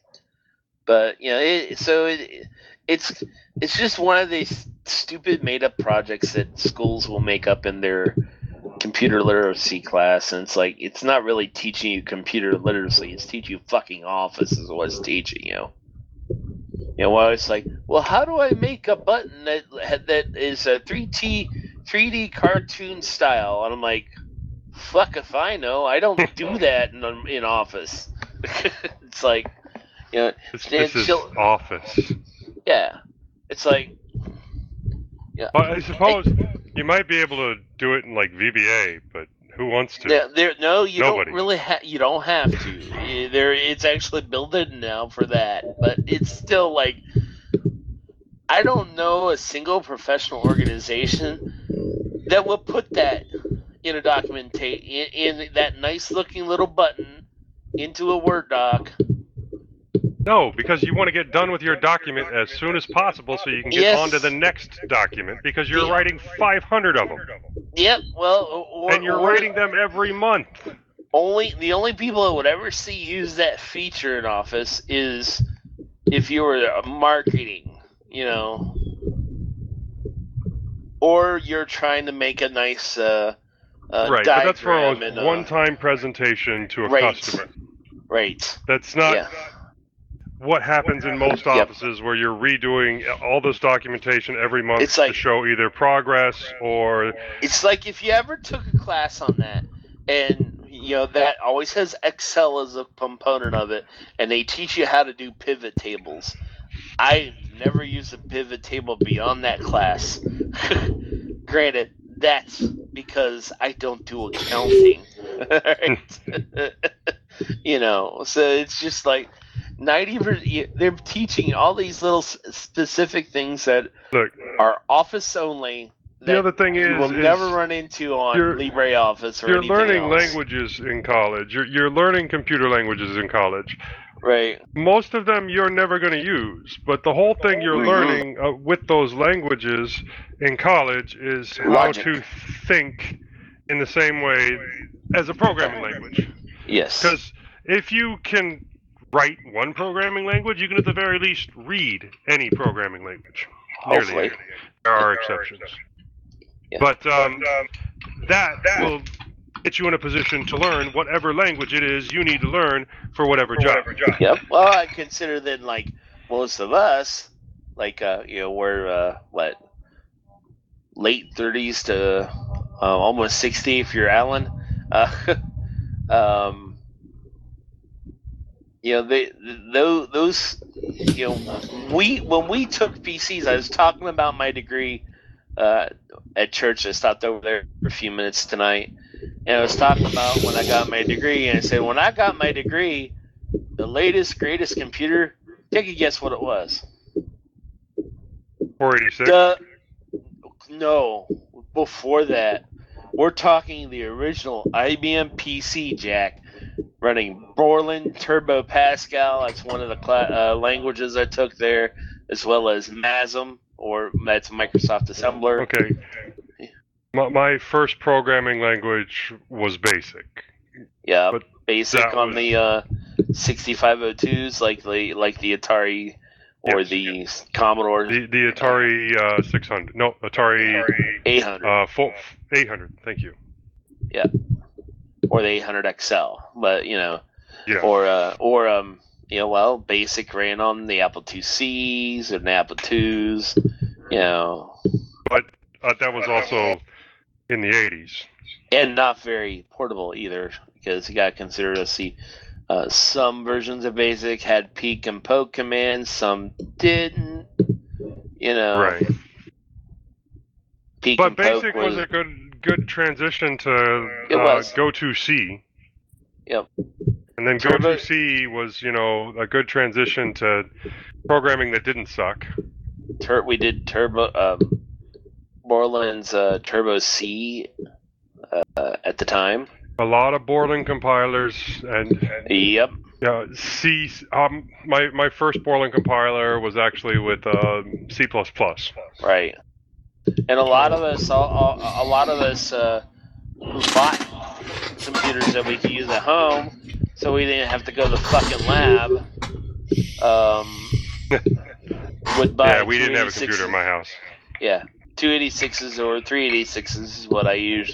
But you know, it, so it, it's it's just one of these stupid made-up projects that schools will make up in their computer literacy class, and it's like it's not really teaching you computer literacy. It's teaching you fucking Office is what it's teaching you. You know, well, it's like, well, how do I make a button that that is a three D three D cartoon style? And I'm like, fuck if I know. I don't do that in in Office. It's like, you know, This, this is Office. yeah, it's like, yeah. Well, I suppose you might be able to do it in like V B A, but who wants to? There, there, no, you Nobody. don't really have. You don't have to. Eh, There, it's actually built in now for that, but it's still like, I don't know a single professional organization that will put that in a documentation in, in that nice looking little button into a Word doc. No, because you want to get done with your document as soon as possible so you can get Yes. on to the next document because you're Yeah. writing five hundred of them. Yep. Well, or, And you're or writing them every month. only the only people that would ever see use that feature in Office is if you were marketing, you know, or you're trying to make a nice uh, uh, Right, but that's for diagram a and, uh, one-time presentation to a right. customer. Right. That's not Yeah. what happens in most Yep. offices where you're redoing all this documentation every month It's like- to show either progress or It's like if you ever took a class on that, and you know that always has Excel as a component of it, and they teach you how to do pivot tables. I never used a pivot table beyond that class. Granted, that's because I don't do accounting. Right? You know, so it's just like ninety percent. They're teaching all these little s- specific things that look. are Office only. The that other thing is, you will is never run into on you're- LibreOffice or you're anything learning else. languages in college. You're, you're learning computer languages in college. Right. Most of them you're never going to use, but the whole thing you're Mhm. learning uh, with those languages in college is how Logic. to think in the same way as a programming language. Yes. Because if you can write one programming language, you can at the very least read any programming language. Nearly Hopefully. any. There are exceptions. Yeah. But um, that will get you in a position to learn whatever language it is you need to learn for whatever job. Yep. Well, I consider that like most of us, like uh, you know, we're uh, what late thirties to uh, almost sixty if you're Alan. Uh, um, you know, they those those you know we when we took P Cs, I was talking about my degree uh, at church. I stopped over there for a few minutes tonight. And I was talking about when I got my degree, and I said, when I got my degree, the latest, greatest computer, take a guess what it was. four eighty-six. The, no, before that, we're talking the original I B M P C, Jack, running Borland Turbo Pascal. That's one of the cla- uh, languages I took there, as well as MASM, or that's Microsoft Assembler. Okay. My, my first programming language was BASIC. Yeah, But basic that on was- the uh, sixty-five oh twos, like the like the Atari or Yes. the Commodore The the Atari uh, six hundred. No, Atari eight hundred uh, four, eight hundred. Thank you. or the eight hundred X L. But you know, Yeah. or uh, or um, you know, well, basic ran on the Apple two C's and the Apple twos. You know, But uh, that was also in the eighties. and not very portable either, because you got to consider to see. Uh, some versions of BASIC had peek and poke commands, some didn't. You know, Right. peek But and poke BASIC was a good good transition to It uh, was. go to C. Yep. And then Turbo- go to C was, you know, a good transition to programming that didn't suck. Tur- we did Turbo um, Borland's uh, Turbo C uh, at the time. A lot of Borland compilers and Yep. yeah, C. Um, my my first Borland compiler was actually with uh, C plus plus. Right. And a lot of us, all, all, a lot of us uh, who bought computers that we could use at home, so we didn't have to go to the fucking lab. Um, would buy Yeah, we didn't have a two eighty-sixes. computer in my house. Yeah, two eighty-sixes or three eighty-sixes is what I used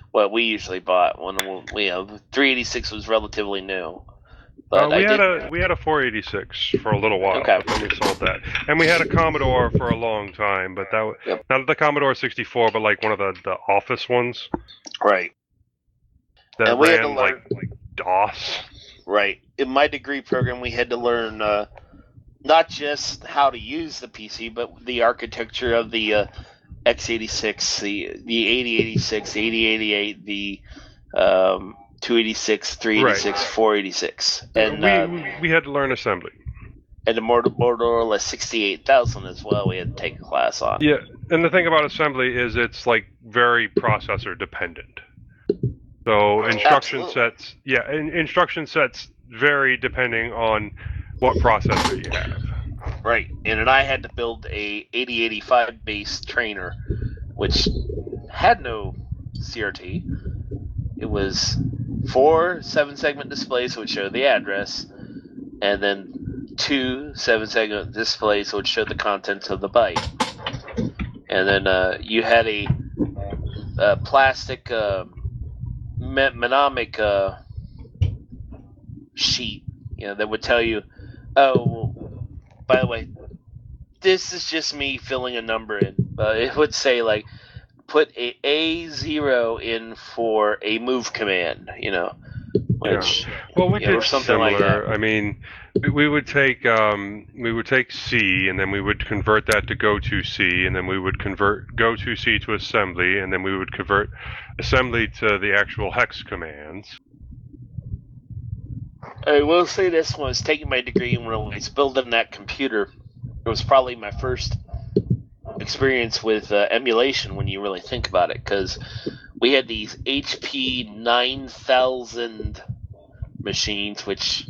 what we usually bought when we, you know, three eighty-six was relatively new. Uh, But we I had did, a we had a four eighty-six for a little while, Okay. but then we sold that, and we had a Commodore for a long time, but that was Yep. not the Commodore sixty-four, but like one of the, the Office ones right, that And we had to ran learn- like like DOS. right. In my degree program, we had to learn uh, not just how to use the P C, but the architecture of the uh, x eighty-six, the the eighty eighty-six, the eighty eighty-eight, the um, two eighty-six, three eighty-six, Right. four eighty-six, and we uh, we had to learn assembly. and the Mot- Motorola sixty-eight thousand as well. We had to take a class on. Yeah, and the thing about assembly is it's like very processor dependent. So instruction Absolutely. sets, yeah, in, instruction sets vary depending on what processor you have. Right, and then I had to build a eighty eighty-five based trainer, which had no C R T. It was four seven segment displays which show the address, and then two seven segment displays which show the contents of the byte. And then uh, you had a, a plastic uh, me- mnemonic uh, sheet, you know, that would tell you, oh, well, by the way, this is just me filling a number in. Uh, it would say like, put a A zero in for a move command, you know, which Well, we Yeah, or did something like similar. that. I mean, we- we would take um, we would take C, and then we would convert that to go to C, and then we would convert go to C to assembly, and then we would convert assembly to the actual hex commands. I will say this: when I was taking my degree and when I was building that computer, it was probably my first experience with uh, emulation when you really think about it, because we had these H P nine thousand machines, which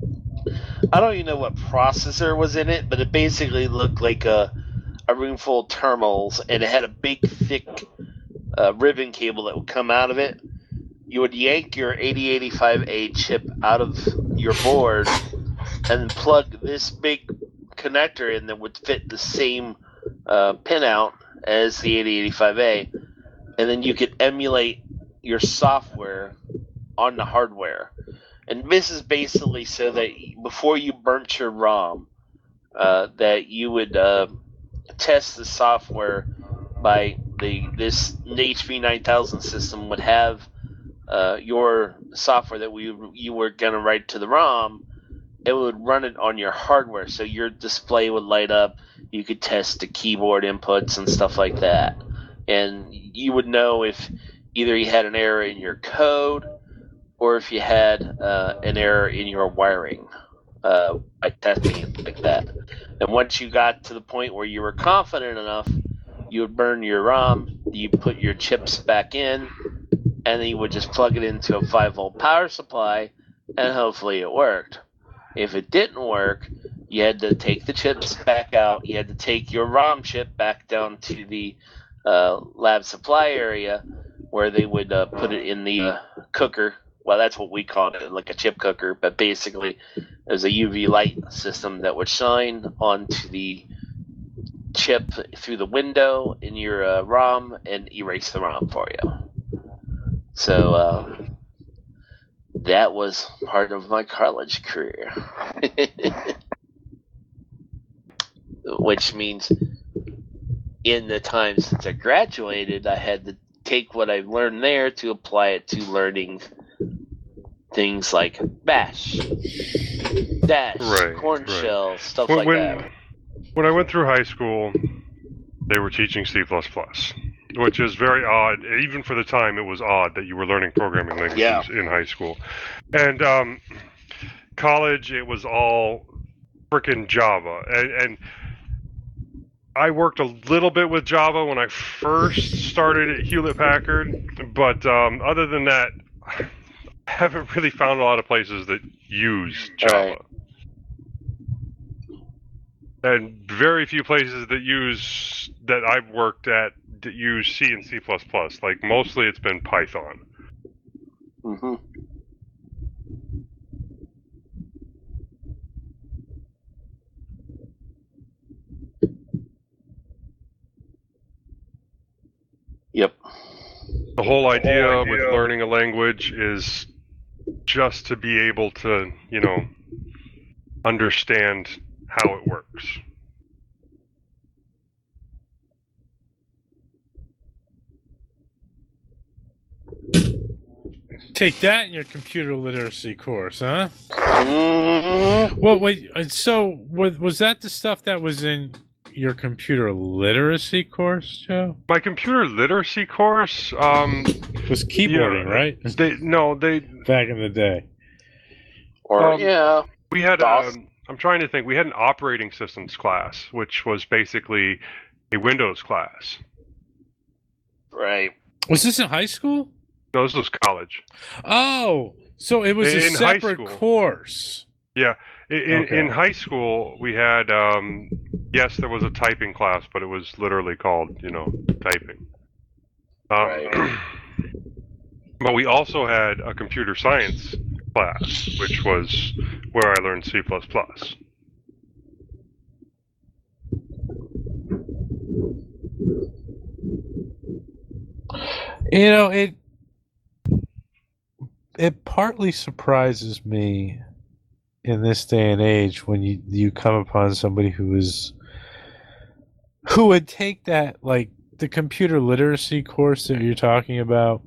I don't even know what processor was in it, but it basically looked like a, a room full of terminals, and it had a big, thick uh, ribbon cable that would come out of it. You would yank your eighty eighty-five A chip out of your board and then plug this big connector in that would fit the same uh, pinout as the eighty eighty-five A, and then you could emulate your software on the hardware. And this is basically so that before you burnt your ROM, uh, that you would uh, test the software by the this H P nine thousand system would have uh, your software that we you were gonna write to the ROM. It would run it on your hardware, so your display would light up. You could test the keyboard inputs and stuff like that, and you would know if either you had an error in your code or if you had uh, an error in your wiring uh, by testing it like that. And once you got to the point where you were confident enough, you would burn your ROM, you put your chips back in, and then you would just plug it into a five volt power supply, and hopefully it worked. If it didn't work, you had to take the chips back out. You had to take your ROM chip back down to the uh, lab supply area where they would uh, put it in the uh, cooker. Well, that's what we called it, like a chip cooker. But basically, it was a U V light system that would shine onto the chip through the window in your uh, ROM and erase the ROM for you. So uh, that was part of my college career. Which means in the time since I graduated, I had to take what I learned there to apply it to learning things like Bash, Dash, Right, Corn right. Shell, stuff When, like when, that. when I went through high school, they were teaching C plus plus, which is very odd. Even for the time, it was odd that you were learning programming languages Yeah. in high school. And um, college, it was all freaking Java. And, and I worked a little bit with Java when I first started at Hewlett-Packard, but um, other than that, I haven't really found a lot of places that use Java. Right. And very few places that use that I've worked at that use C and C plus plus. Like mostly it's been Python. Mm-hmm. Yep. The whole idea, the whole idea with learning a language is just to be able to, you know, understand how it works. Take that in your computer literacy course, huh? Mm-hmm. Well, wait. So, was was that the stuff that was in your computer literacy course, Joe? My computer literacy course um, was keyboarding, yeah, right? They no, they back in the day. Or um, yeah, we had. Um, I'm trying to think. We had an operating systems class, which was basically a Windows class. Right. Was this in high school? No, this was college. Oh, so it was in, a in separate high school. course. Yeah, in, okay. in high school we had. Um, yes, there was a typing class, but it was literally called, you know, typing. Um, right. But we also had a computer science class, which was where I learned C plus plus. You know, it it partly surprises me in this day and age when you you come upon somebody who is who would take that, like the computer literacy course that you're talking about,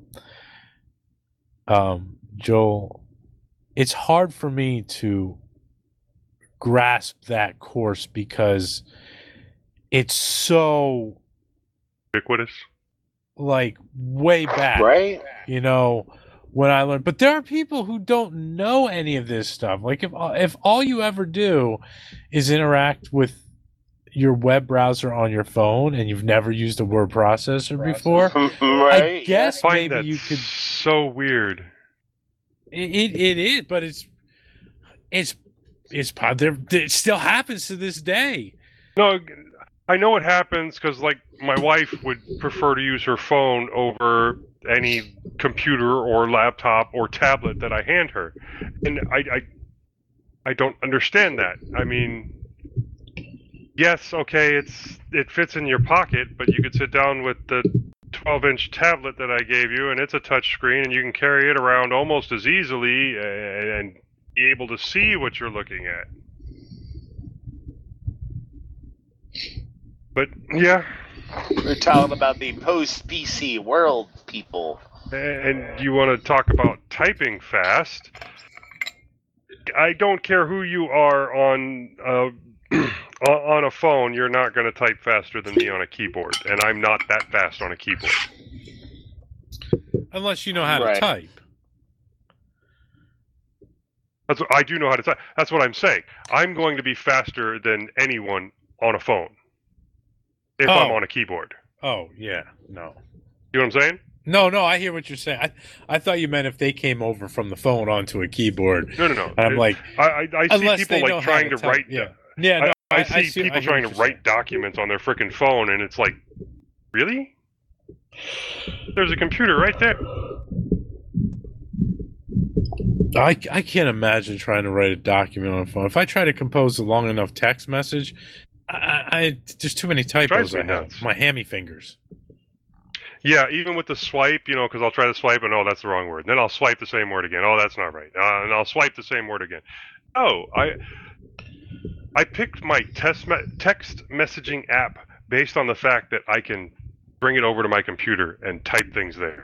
um, Joel. It's hard for me to grasp that course because it's so ubiquitous, like way back, right? You know, when I learned. But there are people who don't know any of this stuff. Like if if all you ever do is interact with your web browser on your phone and you've never used a word processor before, right? I guess I maybe find that you could. So weird. It, it it is, but it's it's it's there. It still happens to this day. No, I know it happens because, like, my wife would prefer to use her phone over any computer or laptop or tablet that I hand her, and I I, I don't understand that. I mean, yes, okay, it's it fits in your pocket, but you could sit down with the twelve inch tablet that I gave you, and it's a touch screen, and you can carry it around almost as easily and, and be able to see what you're looking at. But yeah, we're talking about the post-P C world, people. And you want to talk about typing fast? I don't care who you are on uh, on a phone. You're not going to type faster than me on a keyboard, and I'm not that fast on a keyboard. Unless you know how right. to type. That's what, I do know how to type. That's what I'm saying. I'm going to be faster than anyone on a phone if oh. I'm on a keyboard. Oh, yeah. No. You know what I'm saying? No, no, I hear what you're saying. I, I thought you meant if they came over from the phone onto a keyboard. No, no, no. And I'm it, like, I, I, I see people like trying to, to write. Yeah, yeah. No, I, I, I see, I see people I trying to write saying. documents on their freaking phone, and it's like, really? There's a computer right there. I, I can't imagine trying to write a document on a phone. If I try to compose a long enough text message, I, I there's too many typos I have. Nuts. My hammy fingers. Yeah, even with the swipe, you know, because I'll try to swipe and, oh, that's the wrong word. And then I'll swipe the same word again. Oh, that's not right. Uh, and I'll swipe the same word again. Oh, I I picked my test me- text messaging app based on the fact that I can bring it over to my computer and type things there.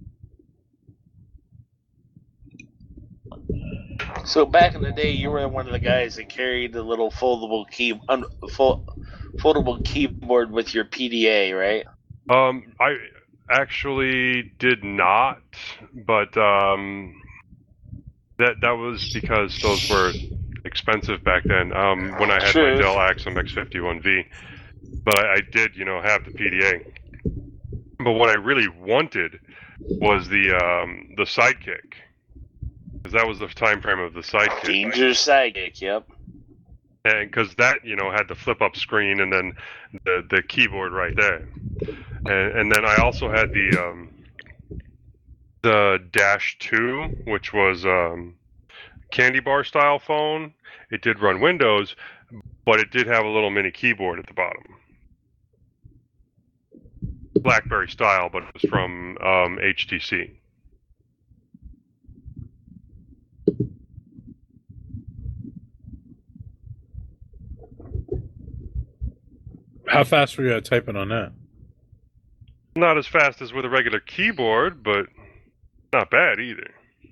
So back in the day, you were one of the guys that carried the little foldable key, un, fold, foldable keyboard with your P D A, right? Um, I actually did not, but um, that that was because those were expensive back then. Um, when I had True. my Dell Axum X fifty-one V, but I, I did, you know, have the P D A. But what I really wanted was the um, the Sidekick, because that was the time frame of the Sidekick. Dangerous Sidekick, yep. And because that, you know, had the flip-up screen and then the the keyboard right there, and, and then I also had the um, the Dash two, which was um, candy bar style phone. It did run Windows, but it did have a little mini keyboard at the bottom. BlackBerry style, but it was from um, H T C. How fast were you typing on that? Not as fast as with a regular keyboard, but not bad either.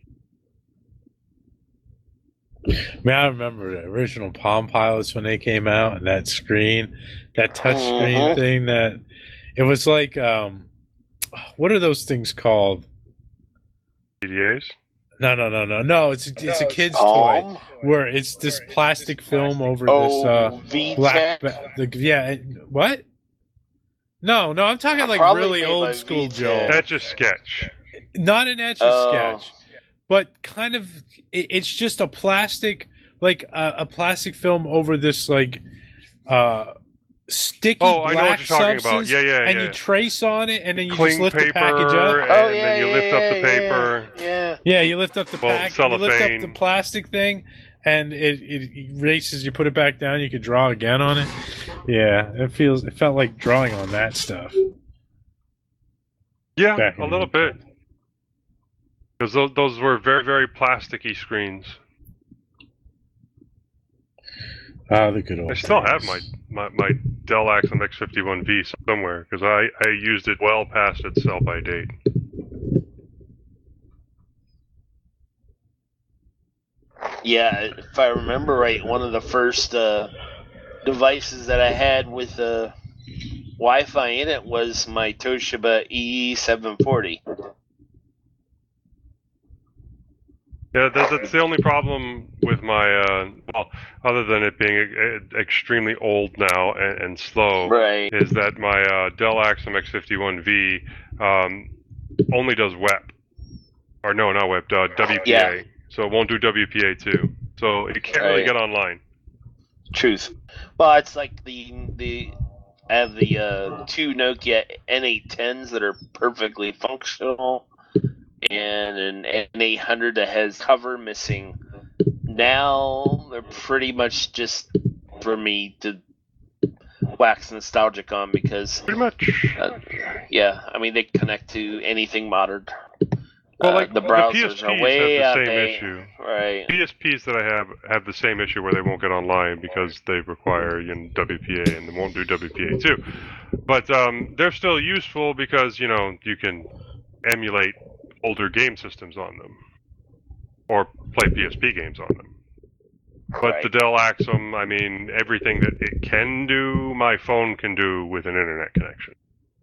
I mean, I remember the original Palm Pilots when they came out, and that screen, that touch screen Mhm. thing. That it was like, um, what are those things called? C D As? No, no, no, no, no. It's it's a kid's Palm? toy where it's this plastic film over Oh, this uh, black. V-Tech? Ba- the, yeah, it- what? No, no, I'm talking like Probably really made old by school V-Tech. Joe. Etch a Sketch. Not an etch a Oh. sketch, but kind of. It, it's just a plastic, like uh, a plastic film over this like uh, sticky Oh, I know black what you're talking about. substance, Yeah, yeah, and yeah. you trace on it, and then you Cling just lift paper, the package up. and Oh, yeah, then you yeah, lift up yeah, the yeah, paper. Yeah. Yeah, you lift up the Well, pack, you lift up the cellophane. plastic thing, and it, it erases. You put it back down. You could draw again on it. Yeah, it feels. It felt like drawing on that stuff. Yeah, Back a in little the- bit. Because those, those were very, very plasticky screens. Ah, the good old. I still have days. my, my, my Dell Axum X fifty-one V somewhere, because I, I used it well past its sell-by date. Yeah, if I remember right, one of the first uh, devices that I had with uh, Wi-Fi in it was my Toshiba E E seven forty. Yeah, that, that's the only problem with my, uh, well, other than it being uh, extremely old now and, and slow, Right. is that my uh, Dell Axum X fifty-one V um, only does W E P. Or no, not W E P, uh, W P A. Yeah. So it won't do W P A two. So it can't really Right. get online. Truth. Well, it's like the the I have the uh, two Nokia N eight tens that are perfectly functional, and an N eight hundred that has cover missing. Now they're pretty much just for me to wax nostalgic on because, Pretty much. uh, yeah, I mean they connect to anything modern. Well, Uh, like the the browsers P S Ps are way have the same outdated. issue. Right. P S Ps that I have have the same issue where they won't get online because they require you know, W P A and they won't do W P A two. But um, they're still useful because you know you can emulate older game systems on them or play P S P games on them. But Right. the Dell Axum, I mean, everything that it can do, my phone can do with an internet connection.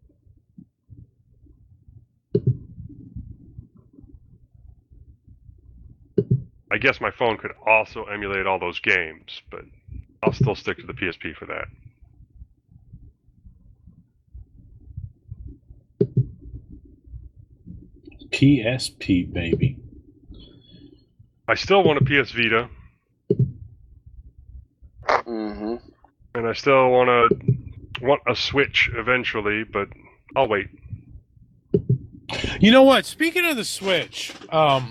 I guess my phone could also emulate all those games, but I'll still stick to the P S P for that. P S P, baby. I still want a P S Vita, Mm-hmm. and I still want to want a Switch eventually, but I'll wait. You know what? Speaking of the Switch, um,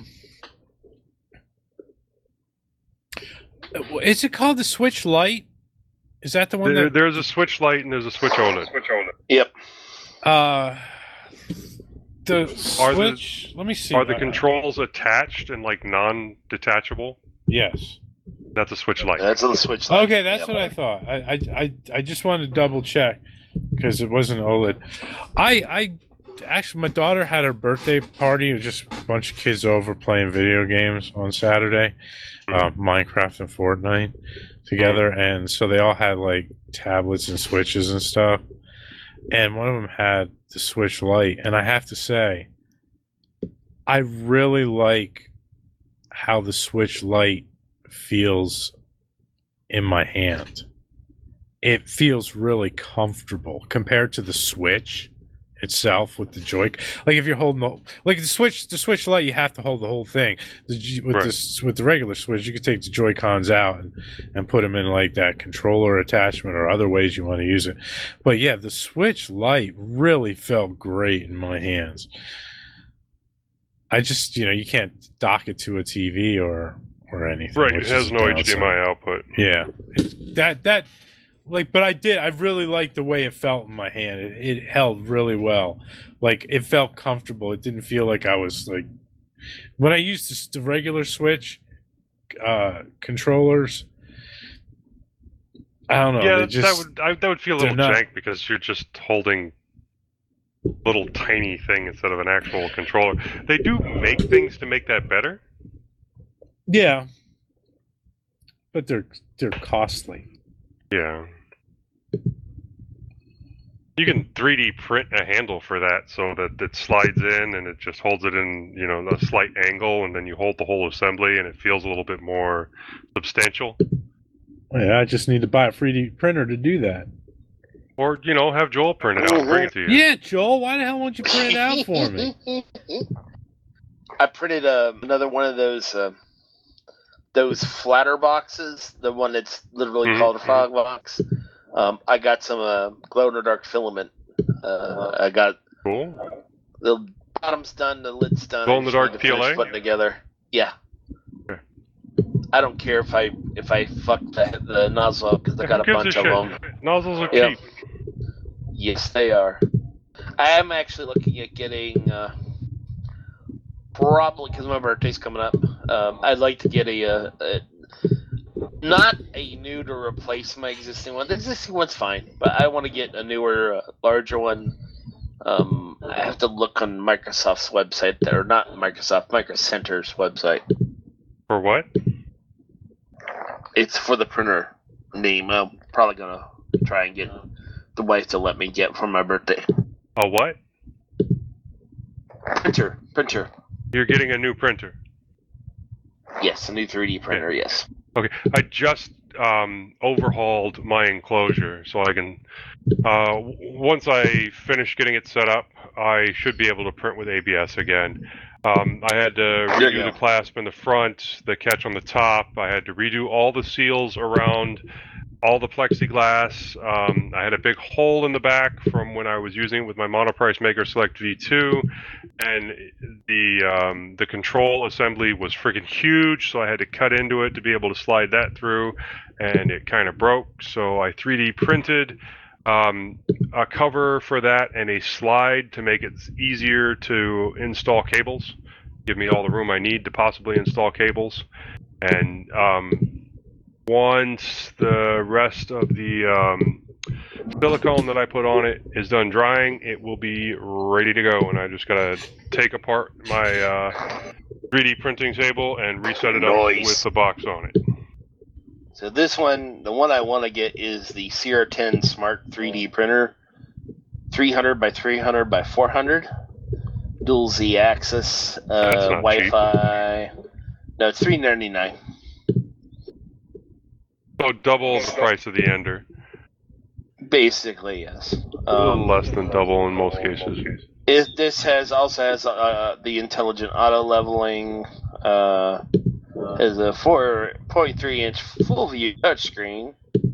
is it called the Switch Lite? Is that the one There, that? there's a Switch Lite and there's a Switch OLED. Yep. Uh, the Are the- Switch. let me see. Are the Uh, controls attached and like non-detachable? Yes. That's a Switch Lite. That's on the Switch. Okay, that's Yep. what I thought. I, I, I, I just wanted to double check because it wasn't OLED. I, I actually, my daughter had her birthday party. It was just a bunch of kids over playing video games on Saturday, uh, Minecraft and Fortnite together, and so they all had like tablets and Switches and stuff. And one of them had the Switch Lite, and I have to say, I really like how the Switch Lite feels in my hand. It feels really comfortable compared to the Switch itself with the joy. Like if you're holding the like the Switch, the Switch Lite, you have to hold the whole thing. The, G- with Right. this with the regular Switch, you can take the Joy Cons out and, and put them in like that controller attachment or other ways you want to use it. But yeah, the Switch Lite really felt great in my hands. I just you know you can't dock it to a T V or or anything. Right, it which has is no a downside. H D M I output. Yeah, that that like, but I did. I really liked the way it felt in my hand. It, it held really well. Like, it felt comfortable. It didn't feel like I was like when I used this, the regular Switch uh, controllers. I don't know. Yeah, they just, that would I, that would feel a little not- jank because you're just holding little tiny thing instead of an actual controller. They do make things to make that better. Yeah, but they're they're costly. Yeah. You can three D print a handle for that so that it slides in and it just holds it in, you know, a slight angle, and then you hold the whole assembly and it feels a little bit more substantial. Yeah, I just need to buy a three D printer to do that. Or, you know, have Joel print it out and bring it to you. Yeah, Joel, why the hell won't you print it out for me? I printed uh, another one of those uh, those flatter boxes, the one that's literally Mhm. called a frog box. Um, I got some uh, glow in the dark filament. Uh, I got Cool. the bottom's done, the lid's done. Glow in the I just dark need to finish P L A? putting together. Yeah. Okay. I don't care if I if I fuck the, the nozzle because I got a Who gives bunch a of shit? them. Nozzles are Yeah. cheap. Yes, they are. I am actually looking at getting uh, probably because my birthday's coming up. Um, I'd like to get a, a, a not a new to replace my existing one. The existing one's fine, but I want to get a newer, uh, larger one. Um, I have to look on Microsoft's website, or not Microsoft, Micro Center's website. For what? It's for the printer name. I'm probably gonna try and get the wife to let me get for my birthday. A what? Printer, printer. You're getting a new printer. Yes, a new three D printer. Yes. Okay, I just um, overhauled my enclosure, so I can. Uh, w- once I finish getting it set up, I should be able to print with A B S again. Um, I had to There you redo go. the clasp in the front, the catch on the top. I had to redo all the seals around all the plexiglass. Um, I had a big hole in the back from when I was using it with my Monoprice Maker Select V two, and the um, the control assembly was freaking huge, so I had to cut into it to be able to slide that through, and it kind of broke. So I three D printed um, a cover for that and a slide to make it easier to install cables. Give me all the room I need to possibly install cables, and um, once the rest of the um, silicone that I put on it is done drying, it will be ready to go. And I just gotta take apart my uh, three D printing table and reset it up Nice. with the box on it. So this one, the one I want to get is the C R ten Smart three D printer, three hundred by three hundred by four hundred, dual Z-axis, That's uh, not Wi-Fi. No, it's three ninety-nine. So double the price of the Ender. Basically, yes. A little Um, less than double in most cases. It, this has also has uh, the intelligent auto leveling. Uh, has a four point three inch full view touchscreen.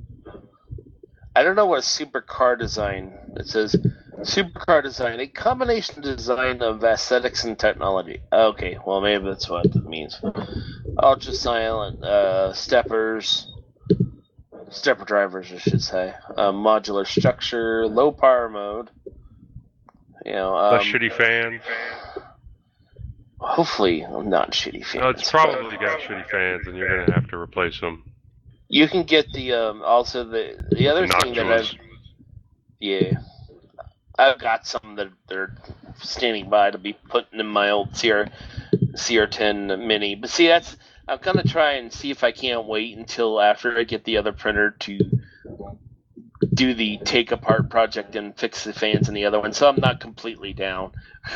I don't know what supercar design. It says supercar design, a combination design of aesthetics and technology. Okay, well maybe that's what it means. Ultra silent uh, steppers, stepper drivers, I should say. Uh, modular structure, low power mode. You know, um, Less shitty fans. hopefully not shitty fans. No, it's probably got shitty fans, and you're gonna have to replace them. You can get the um, also the the other thing that I've Noctuas. yeah, I've got some that they're standing by to be putting in my old C R C R ten Mini. But see, that's I'm gonna try and see if I can't wait until after I get the other printer to do the take apart project and fix the fans in the other one. So I'm not completely down.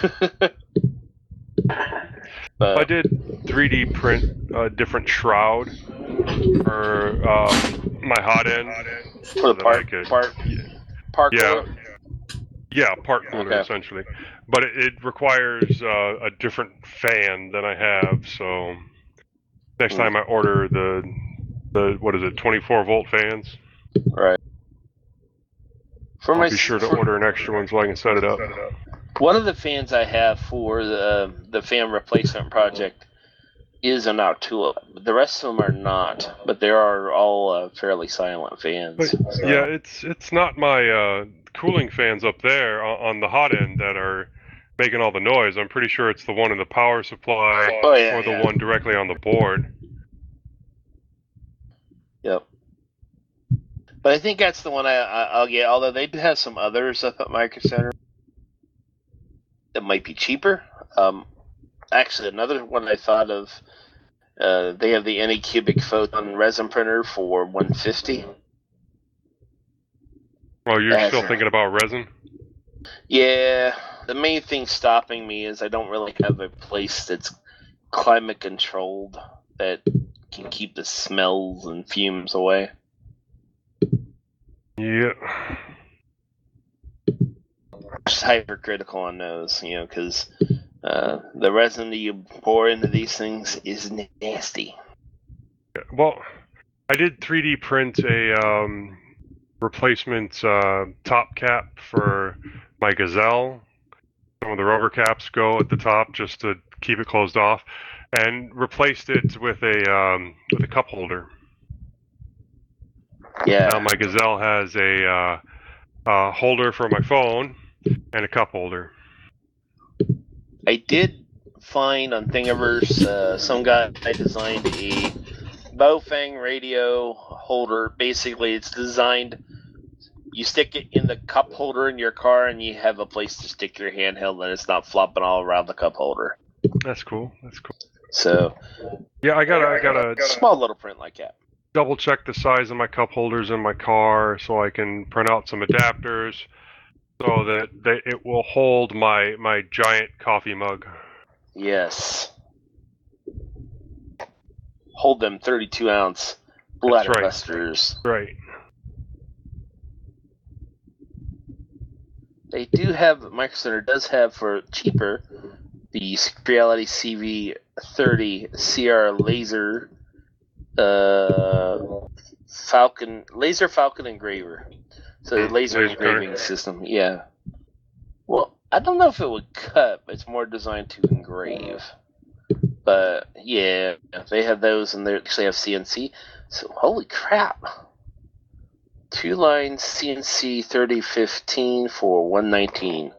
But I did three D print a different shroud for um, my hot end. for the that I part could- part part Yeah. Yeah, part cooler Okay. essentially, but it, it requires uh, a different fan than I have. So next Hmm. time I order the the what is it, twenty-four volt fans, right. For I'll my be sure to for- order an extra one so I can set it up. One of the fans I have for the the fan replacement project is an Noctua. The rest of them are not, but they are all uh, fairly silent fans. But, so. Yeah, it's it's not my uh, cooling fans up there on, on the hot end that are making all the noise. I'm pretty sure it's the one in the power supply Oh, yeah, or the yeah. one directly on the board. Yep. But I think that's the one I, I, I'll get, although they do have some others up at Micro Center that might be cheaper. Um, actually, another one I thought of, uh, they have the Anycubic Photon resin printer for one hundred fifty dollars. Oh, you're That's still right. thinking about resin? Yeah, the main thing stopping me is I don't really have a place that's climate controlled that can keep the smells and fumes away. Yeah. Just hypercritical on those, you know, because uh, the resin that you pour into these things is nasty. Well, I did three D print a um, replacement uh, top cap for my Gazelle. Some of the rubber caps go at the top just to keep it closed off, and replaced it with a um, with a cup holder. Yeah. Now my Gazelle has a uh, uh, holder for my phone and a cup holder. I did find on Thingiverse, uh, some guy designed a Baofeng radio holder. Basically, it's designed, you stick it in the cup holder in your car and you have a place to stick your handheld and it's not flopping all around the cup holder. That's cool. That's cool. So, Yeah, I gotta I gotta small little print like that. double check the size of my cup holders in my car so I can print out some adapters so that they, it will hold my my giant coffee mug. Yes. Hold them thirty-two ounce That's right. bladderbusters. Right. They do have, Micro Center does have for cheaper, the Reality C V thirty C R laser uh, Falcon, laser Falcon engraver. So the Hmm, laser laser engraving cutter. system, yeah. Well, I don't know if it would cut, but it's more designed to engrave. But yeah, they have those and they actually have C N C. So holy crap. Two lines C N C thirty fifteen for one nineteen.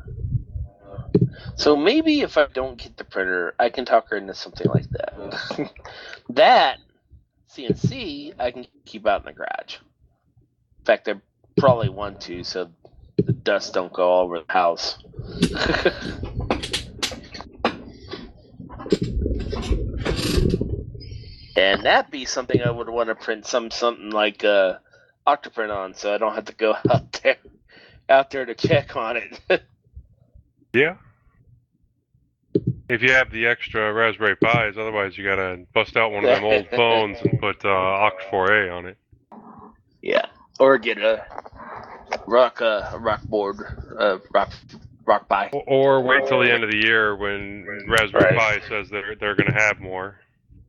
So maybe if I don't get the printer, I can talk her into something like that. That C N C I can keep out in the garage. In fact, I probably want to, so the dust don't go all over the house. And that'd be something I would want to print some something like uh, Octoprint on, so I don't have to go out there out there to check on it. Yeah. If you have the extra Raspberry Pis, otherwise you gotta bust out one of them old phones and put uh, Oct four A on it. Yeah, or get a rock uh, a rock board, uh, rock rock Pi. O- Or wait till the end of the year when Raspberry Right. Pi says they're they're gonna have more.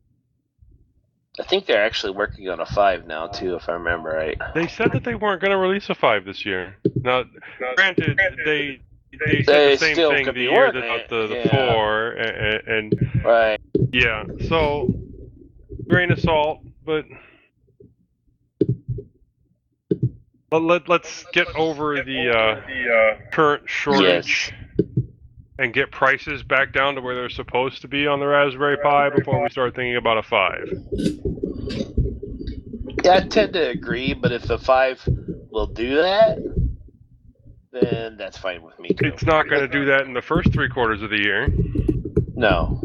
I think they're actually working on a five now too, if I remember right. They said that they weren't gonna release a five this year. Now, granted, they they said They the same still thing could the be year working that it, the, the yeah. four and, and Right. yeah. So grain of salt, but let, let let's get over the uh, current shortage and get prices back down to where they're supposed to be on the Raspberry Pi before we start thinking about a five. Yeah, I tend to agree, but if the five will do that, then that's fine with me too. It's not going to do that in the first three quarters of the year. No.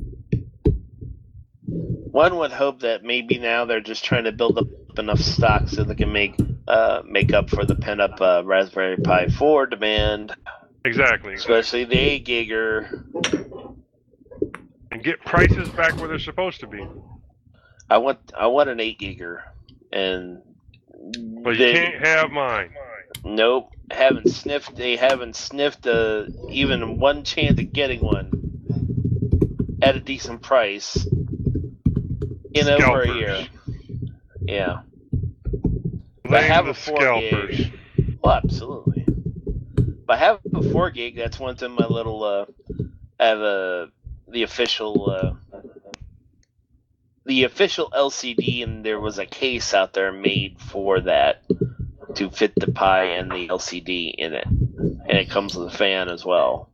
One would hope that maybe now they're just trying to build up enough stock so they can make uh, make up for the pent up uh, Raspberry Pi four demand, Exactly. especially the eight giger. And get prices back where they're supposed to be. I want I want an eight giger, and But you they- can't have mine. Nope, haven't sniffed. They haven't sniffed uh, even one chance of getting one at a decent price in over a Scalpers. year. Yeah. I Blame have the a four scalpers. gig. Well, absolutely. If I have a four gig, that's one thing. My little uh, I have a the official uh, the official L C D, and there was a case out there made for that to fit the Pi and the L C D in it, and it comes with a fan as well.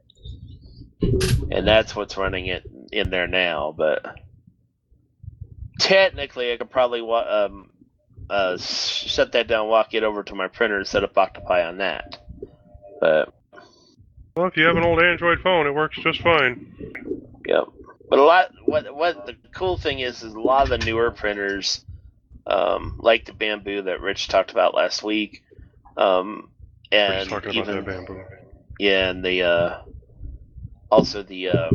And that's what's running it in there now. But technically, I could probably wa- um, uh, shut that down, walk it over to my printer, and set up Octopi on that. But Well, if you have an old Android phone, it works just fine. Yep. But a lot, what what the cool thing is, is a lot of the newer printers, um, like the Bamboo that Rich talked about last week, um, We're and just talking even about that Bamboo. yeah, and the uh, also the uh,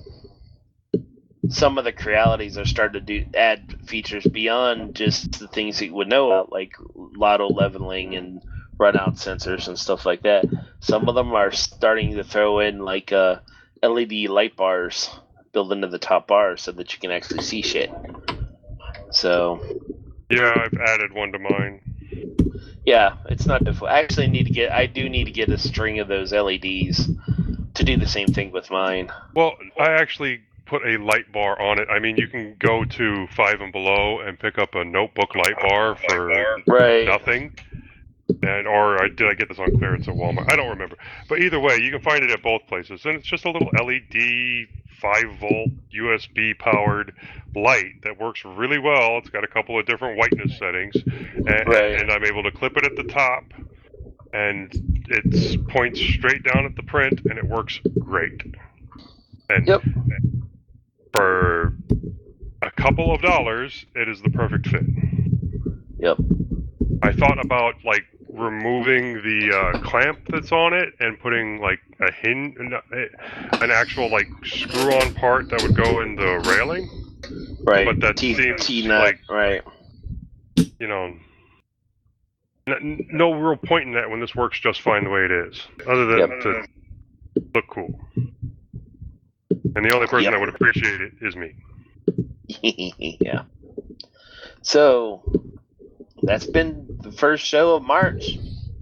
some of the Crealities are starting to do add features beyond just the things that you would know about, like lotto leveling and runout sensors and stuff like that. Some of them are starting to throw in like uh, L E D light bars built into the top bar so that you can actually see shit. So Yeah, I've added one to mine. yeah, it's not difficult. I actually need to get. I do need to get a string of those L E Ds to do the same thing with mine. Well, I actually put a light bar on it. I mean, you can go to Five and Below and pick up a notebook light bar for Right. nothing. And or I, did I get this on clearance at Walmart? I don't remember. But either way, you can find it at both places. And it's just a little L E D five volt U S B powered light that works really well. It's got a couple of different whiteness settings. And, Right. and I'm able to clip it at the top. And it points straight down at the print, and it works great. And Yep. for a couple of dollars, it is the perfect fit. Yep. I thought about like removing the uh, clamp that's on it and putting like a hinge, an actual like screw-on part that would go in the railing. Right. But that T, seems T nut. like- Right. You know, n- no real point in that when this works just fine the way it is, other than Yep. to look cool. And the only person Yep. that would appreciate it is me. Yeah. So that's been the first show of March.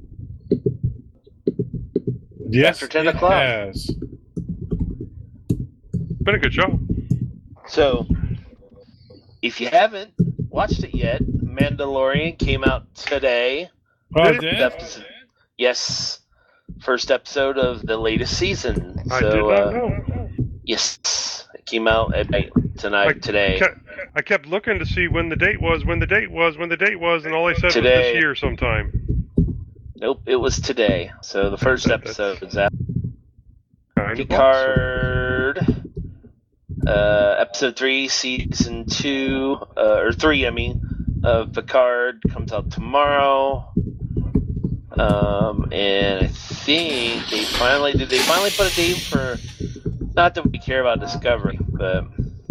Yes, After ten it o'clock. has. Been a good show. So if you haven't watched it yet, Mandalorian came out today. Oh, Did it it? did? Episode- yes. First episode of the latest season. I so did not uh, know. yes. It came out at night tonight I today. kept, I kept looking to see when the date was, when the date was, when the date was, and all they said was Today. this year sometime. Nope, it was today. So the first episode is out. Kind of awesome. Picard, uh, episode three, season two, uh, or three, I mean, of Picard comes out tomorrow. Um, and I think they finally did. They finally put a date for. Not that we care about Discovery, but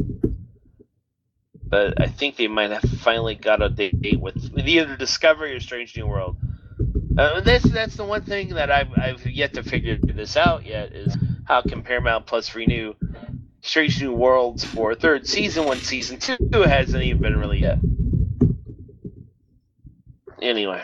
but I think they might have finally got a date with, with either Discovery or Strange New World. Uh, that's that's the one thing that I've I've yet to figure this out yet is how can Paramount Plus renew Strange New Worlds for a third season when season two hasn't even been released yet. Anyway,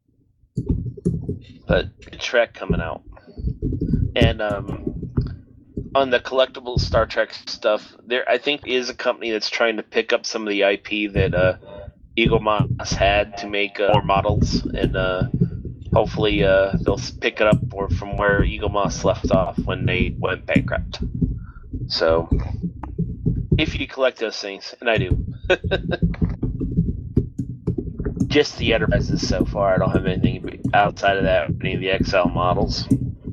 but Trek coming out, and um, on the collectible Star Trek stuff, there I think is a company that's trying to pick up some of the I P that uh, Eagle Moss had to make uh, more models, and uh, hopefully uh, they'll pick it up or from where Eagle Moss left off when they went bankrupt. So, if you collect those things, and I do, just the Enterprises so far. I don't have anything outside of that. Any of the X L models.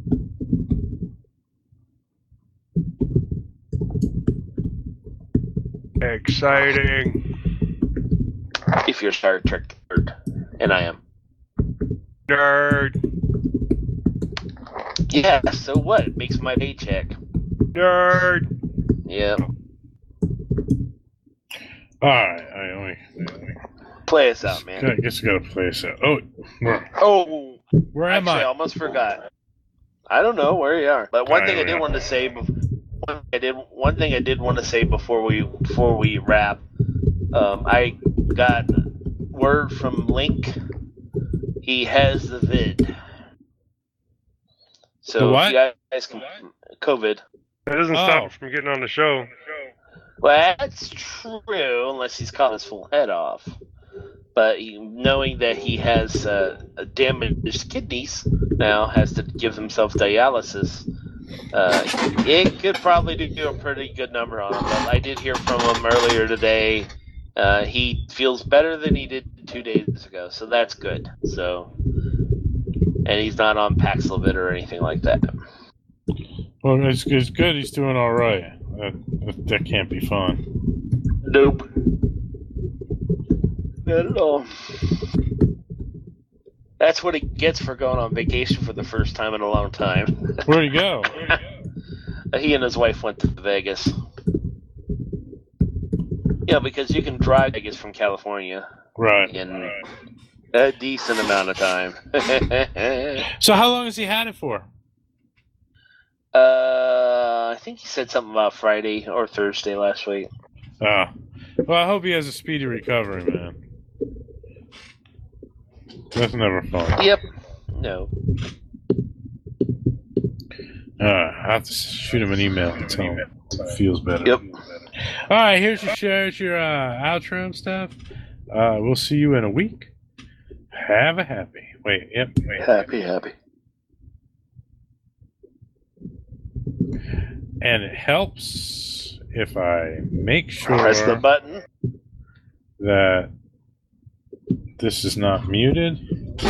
Exciting. If you're a Star Trek nerd, and I am. Nerd. Yeah. So what? It makes my paycheck. Nerd. Yeah. All right, I only. Play us out, man. I guess I gotta play this out. Oh, where, Oh, where am actually, I I? almost forgot. I don't know where you are, but one thing I did Alright. want to say. bef- One thing I did. One thing I did want to say before we before we wrap. Um, I got word from Link. He has the vid. So The what? if you guys can COVID. That doesn't Oh. stop us from getting on the show. Well, that's true, unless he's caught his full head off. But he, knowing that he has uh, damaged kidneys now, has to give himself dialysis, uh, it could probably do a pretty good number on him. But I did hear from him earlier today. Uh, he feels better than he did two days ago, so that's good. So, and he's not on Paxlovid or anything like that. Well, it's, it's good he's doing all right. That, that can't be fun. Nope. Not at all. That's what he gets for going on vacation for the first time in a long time. Where'd he go? He and his wife went to Vegas. Yeah, because you can drive Vegas from California Right. in a decent amount of time. So how long has he had it for? uh, I think he said something about Friday or Thursday last week. Ah. Well, I hope he has a speedy recovery, man. That's never fun. Yep. No. Uh, I have to shoot him an email and tell him it feels better. Yep. All right, here's your shares, your uh, outro and stuff. Uh, we'll see you in a week. Have a happy. Wait, yep. Wait. Happy, happy. And it helps if I make sure Press the button. that this is not muted.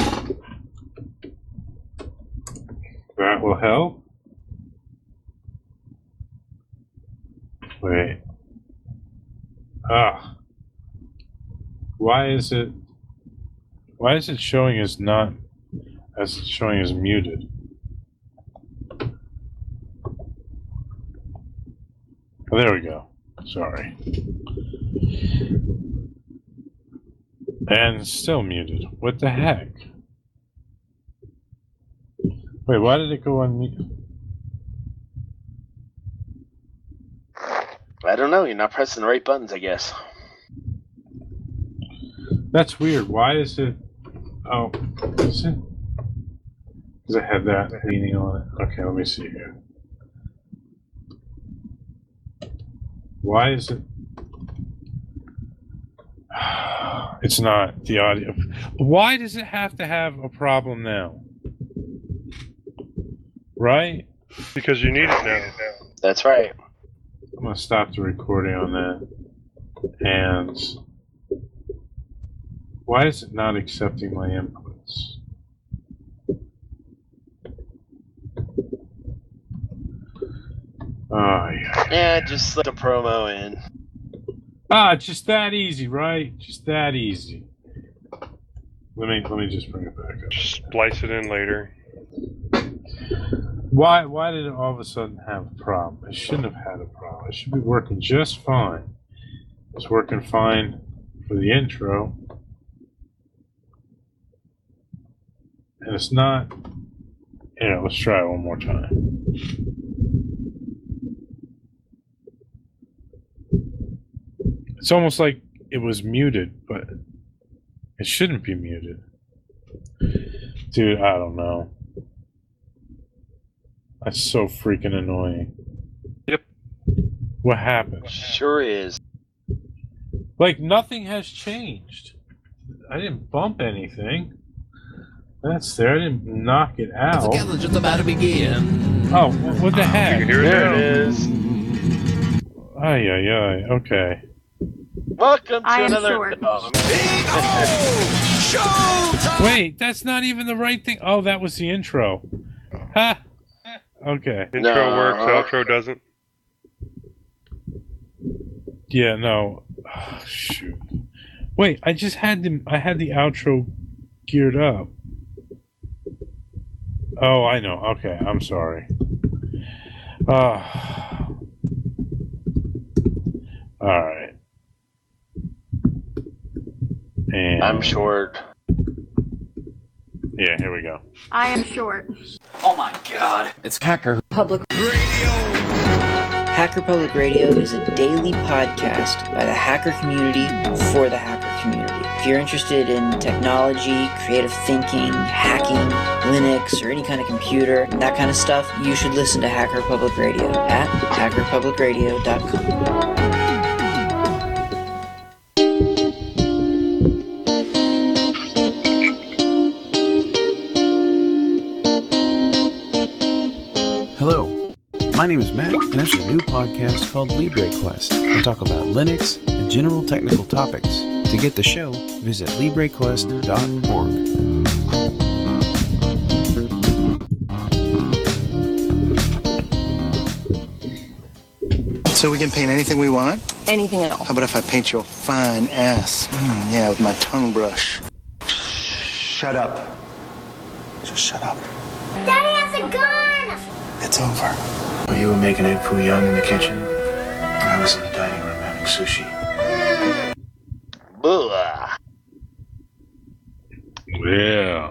That will help. Wait. Ah. Why is it why is it showing as not as it's showing as muted? Oh, there we go. Sorry. And still muted. What the heck? Wait, why did it go on mute? I don't know. You're not pressing the right buttons, I guess. That's weird. Why is it? Oh, is it? Because I had that leaning on it. Okay, let me see here. Why is it? It's not the audio. Why does it have to have a problem now? Right? Because you need it now. That's right. I'm going to stop the recording on that. And why is it not accepting my inputs? Oh, yeah. Yeah, just let the promo in. Ah, it's just that easy, right? Just that easy. Let me let me just bring it back up. Splice it in later. Why why did it all of a sudden have a problem? It shouldn't have had a problem. It should be working just fine. It's working fine for the intro. And it's not. Yeah, let's try it one more time. It's almost like it was muted, but it shouldn't be muted. Dude, I don't know. That's so freaking annoying. Yep. What happened? Sure is. Like, nothing has changed. I didn't bump anything. That's there. I didn't knock it out. The gathering's just about to begin. Oh, wh- what the heck? You can hear it There now. it is. Ay, ay, ay. Okay. Welcome to I am another. short. Oh, Wait, that's not even the right thing. Oh, that was the intro. Ha! Okay. Intro No. works, outro doesn't. Yeah, no. Oh, shoot. Wait, I just had the I had the outro geared up. Oh, I know. Okay, I'm sorry. Uh, all right. And I'm short. Yeah, here we go. I am short. Oh my god. It's Hacker Public Hacker Public Radio is a daily podcast by the hacker community for the hacker community. If you're interested in technology, creative thinking, hacking, Linux, or any kind of computer, that kind of stuff, you should listen to Hacker Public Radio at hacker public radio dot com. My name is Matt, and this is a new podcast called LibreQuest. We talk about Linux and general technical topics. To get the show, visit libre quest dot org. So we can paint anything we want? Anything at all. How about if I paint your fine ass? Mm, yeah, with my tongue brush. Shut up. Just shut up. Daddy has a gun! It's over. While you were making Egg Foo Young in the kitchen, I was in the dining room having sushi. Blah. Yeah.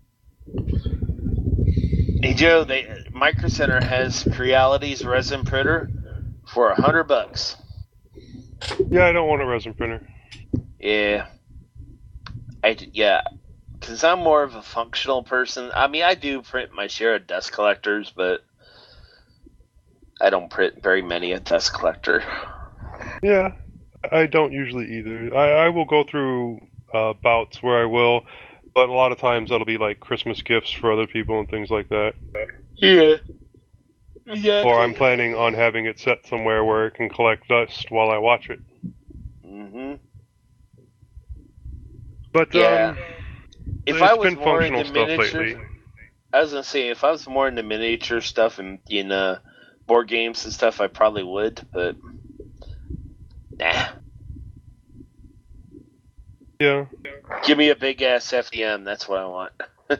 Hey Joe, they Micro Center has Creality's resin printer for a hundred bucks. Yeah, I don't want a resin printer. Yeah, I d- yeah, because I'm more of a functional person. I mean, I do print my share of dust collectors, but I don't print very many at Dust Collector. Yeah, I don't usually either. I, I will go through uh, bouts where I will, but a lot of times that'll be like Christmas gifts for other people and things like that. Yeah. Yeah. Or I'm planning on having it set somewhere where it can collect dust while I watch it. Mm-hmm. But yeah. um, if it's I was been more functional into stuff miniature, lately. I was gonna say if I was more into miniature stuff and in uh, board games and stuff, I probably would. But nah. Yeah. Give me a big ass F D M. That's what I want.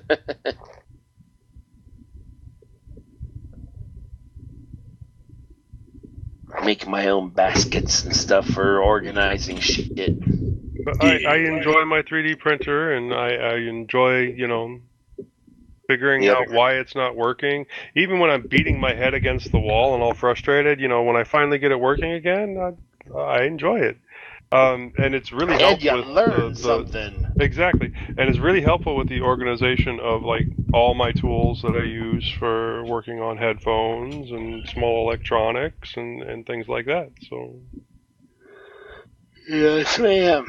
Make my own baskets and stuff for organizing shit. But I, I enjoy my three D printer, and I, I enjoy, you know, figuring Yeah. out why it's not working. Even when I'm beating my head against the wall and all frustrated, you know, when I finally get it working again, I, I enjoy it. Um, and it's really And helped you with learn the, the, something. Exactly, and it's really helpful with the organization of like all my tools that I use for working on headphones and small electronics and, and things like that. So Yes, ma'am.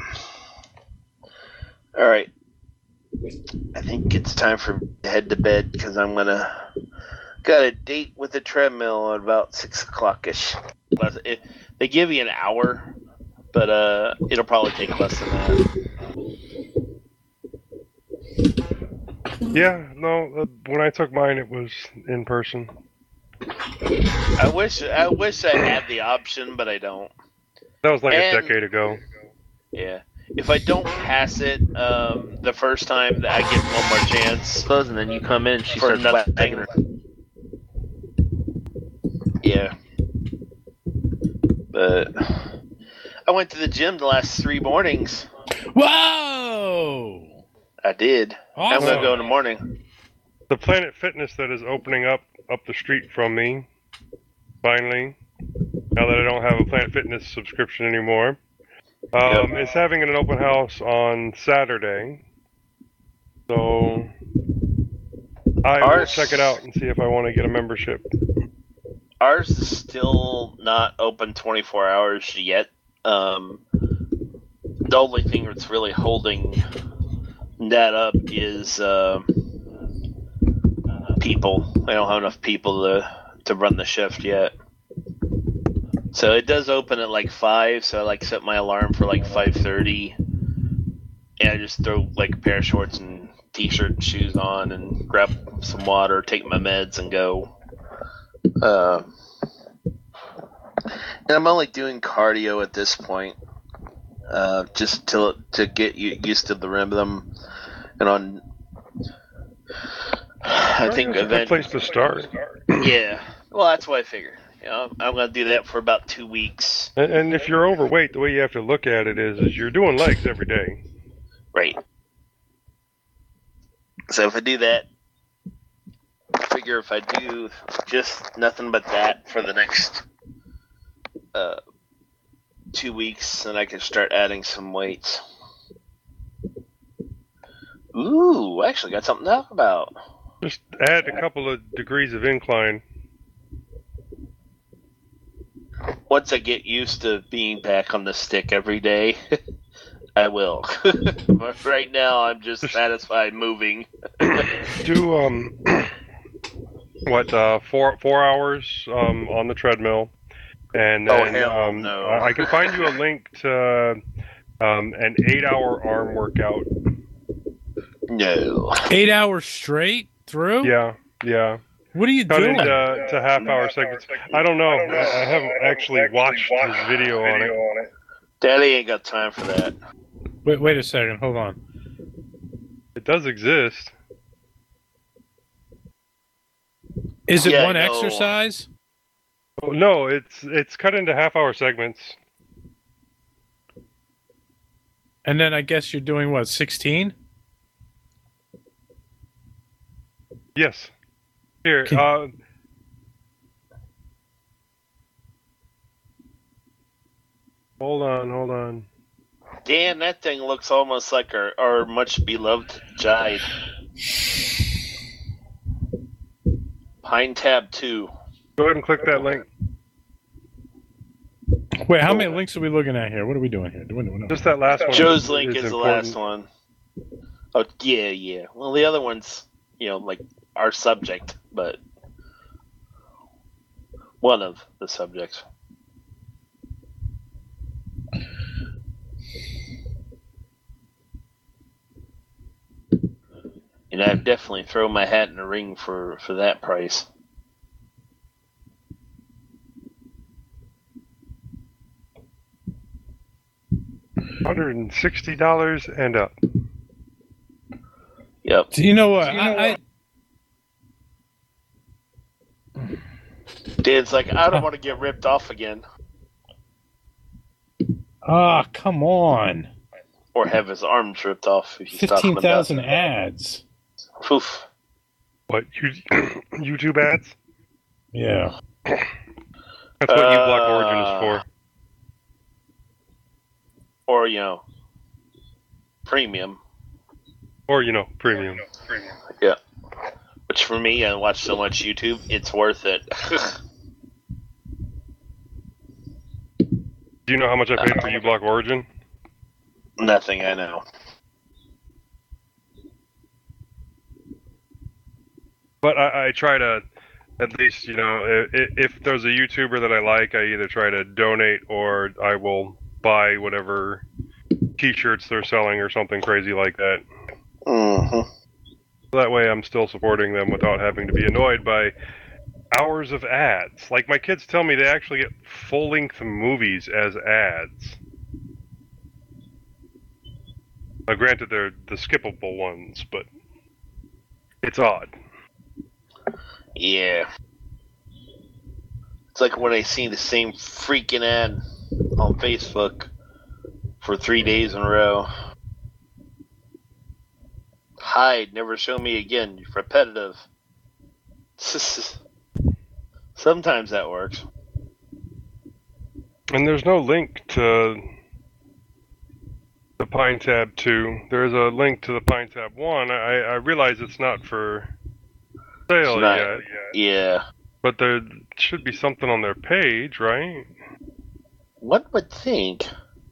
All right. I think it's time for me to head to bed because I'm gonna got a date with the treadmill at about six o'clock ish. They give you an hour, but uh, it'll probably take less than that. yeah, no, uh, when I took mine, it was in person. I wish I wish I had the option, but I don't. That was like And- a decade ago. Yeah. If I don't pass it um, the first time, I get one more chance. And then you come in and she for starts nothing. wagging her. Yeah. But I went to the gym the last three mornings. Whoa! I did. I'm Awesome. gonna go in the morning. The Planet Fitness that is opening up up the street from me, finally, now that I don't have a Planet Fitness subscription anymore, um, is having an open house on Saturday. So I will Ours- check it out and see if I want to get a membership. Ours is still not open twenty-four hours yet. Um, the only thing that's really holding that up is uh, people. I don't have enough people to to run the shift yet. So it does open at like five. So I like set my alarm for like five thirty, and I just throw like a pair of shorts and t-shirt and shoes on, and grab some water, take my meds, and go. Uh, and I'm only doing cardio at this point, uh, just to to get you used to the rhythm. And on, I think It's a good eventually, place to start. yeah. Well, that's what I figure. You know, I'm gonna do that for about two weeks. And, and if you're overweight, the way you have to look at it is, is you're doing legs every day. Right. So if I do that, I figure if I do just nothing but that for the next uh, two weeks, then I can start adding some weights. Ooh, I actually got something to talk about. Just add a couple of degrees of incline. Once I get used to being back on the stick every day, I will. But right now, I'm just satisfied moving. Do um what uh, four four hours um, on the treadmill, and Oh, then hell um, no. I I can find you a link to um, an eight-hour arm workout. No. Eight hours straight through? Yeah, yeah. What are you Cut doing? into to half-hour segments. I don't know. I, I haven't actually watched his video on it. Daddy ain't got time for that. Wait, wait a second. Hold on. It does exist. Is it Yeah, one no. exercise? Oh, no, it's it's cut into half-hour segments. And then I guess you're doing what, sixteen? Yes. Here, Can- uh, hold on, hold on. Dan, that thing looks almost like our, our much beloved Jide. Pine Tab two. Go ahead and click that link. Wait, how many links are we looking at here? What are we doing here? Doing, doing, Just that last one. Joe's is- link is, is the important. last one. Oh, yeah, yeah. Well, the other one's, you know, like our subject, but one of the subjects. And I'd definitely throw my hat in the ring for, for that price. one hundred sixty dollars and up. Yep. Do you know what? I, I, Dan's like, I don't want to get ripped off again. Ah, come on. Or have his arms ripped off. If he's talking fifteen about thousand ads. Oof. What, you, YouTube ads? Yeah. That's what uBlock Origin is Uh, for. Or, you know, premium. Or, you know, premium. Yeah. Which for me, I watch so much YouTube, it's worth it. Do you know how much I paid for uBlock Origin? Nothing, I know. But I, I try to, at least, you know, if, if there's a YouTuber that I like, I either try to donate or I will buy whatever t-shirts they're selling or something crazy like that. Mm-hmm. That way I'm still supporting them without having to be annoyed by hours of ads. Like my kids tell me they actually get full-length movies as ads. Now, granted, they're the skippable ones, but it's odd. Yeah. It's like when I see the same freaking ad on Facebook for three days in a row. Hide, never show me again. Repetitive. Sometimes that works. And there's no link to the Pine Tab two. There's a link to the Pine Tab one. I, I realize it's not for sale It's not- yet, Yeah. but there should be something on their page, right? One would think.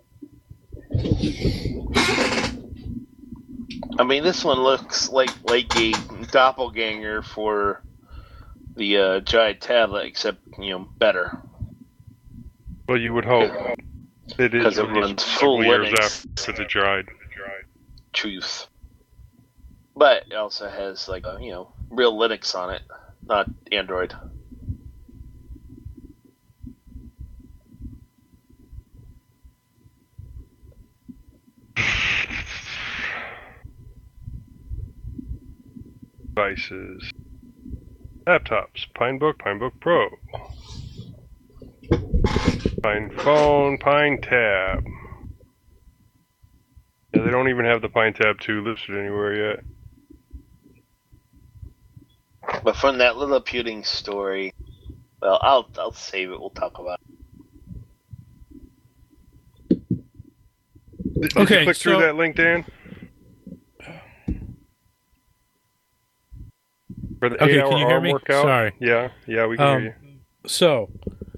I mean, this one looks like like a doppelganger for the uh, Jide tablet, except, you know, better. Well, you would hope. It is Because it released runs full several years Linux. after the Jide. Truth. But it also has, like, a, you know, real Linux on it, not Android. Devices. Laptops. Pinebook, Pinebook Pro. Pine Phone, Pine Tab. Yeah, they don't even have the Pine Tab two listed anywhere yet. But from that little Puting story, well, I'll I'll save it. We'll talk about it. Did, did Okay, you click through so- that link, Dan? For the Okay, eight-hour can you hear arm me? workout? Sorry. Yeah, yeah, we can Um, hear you. So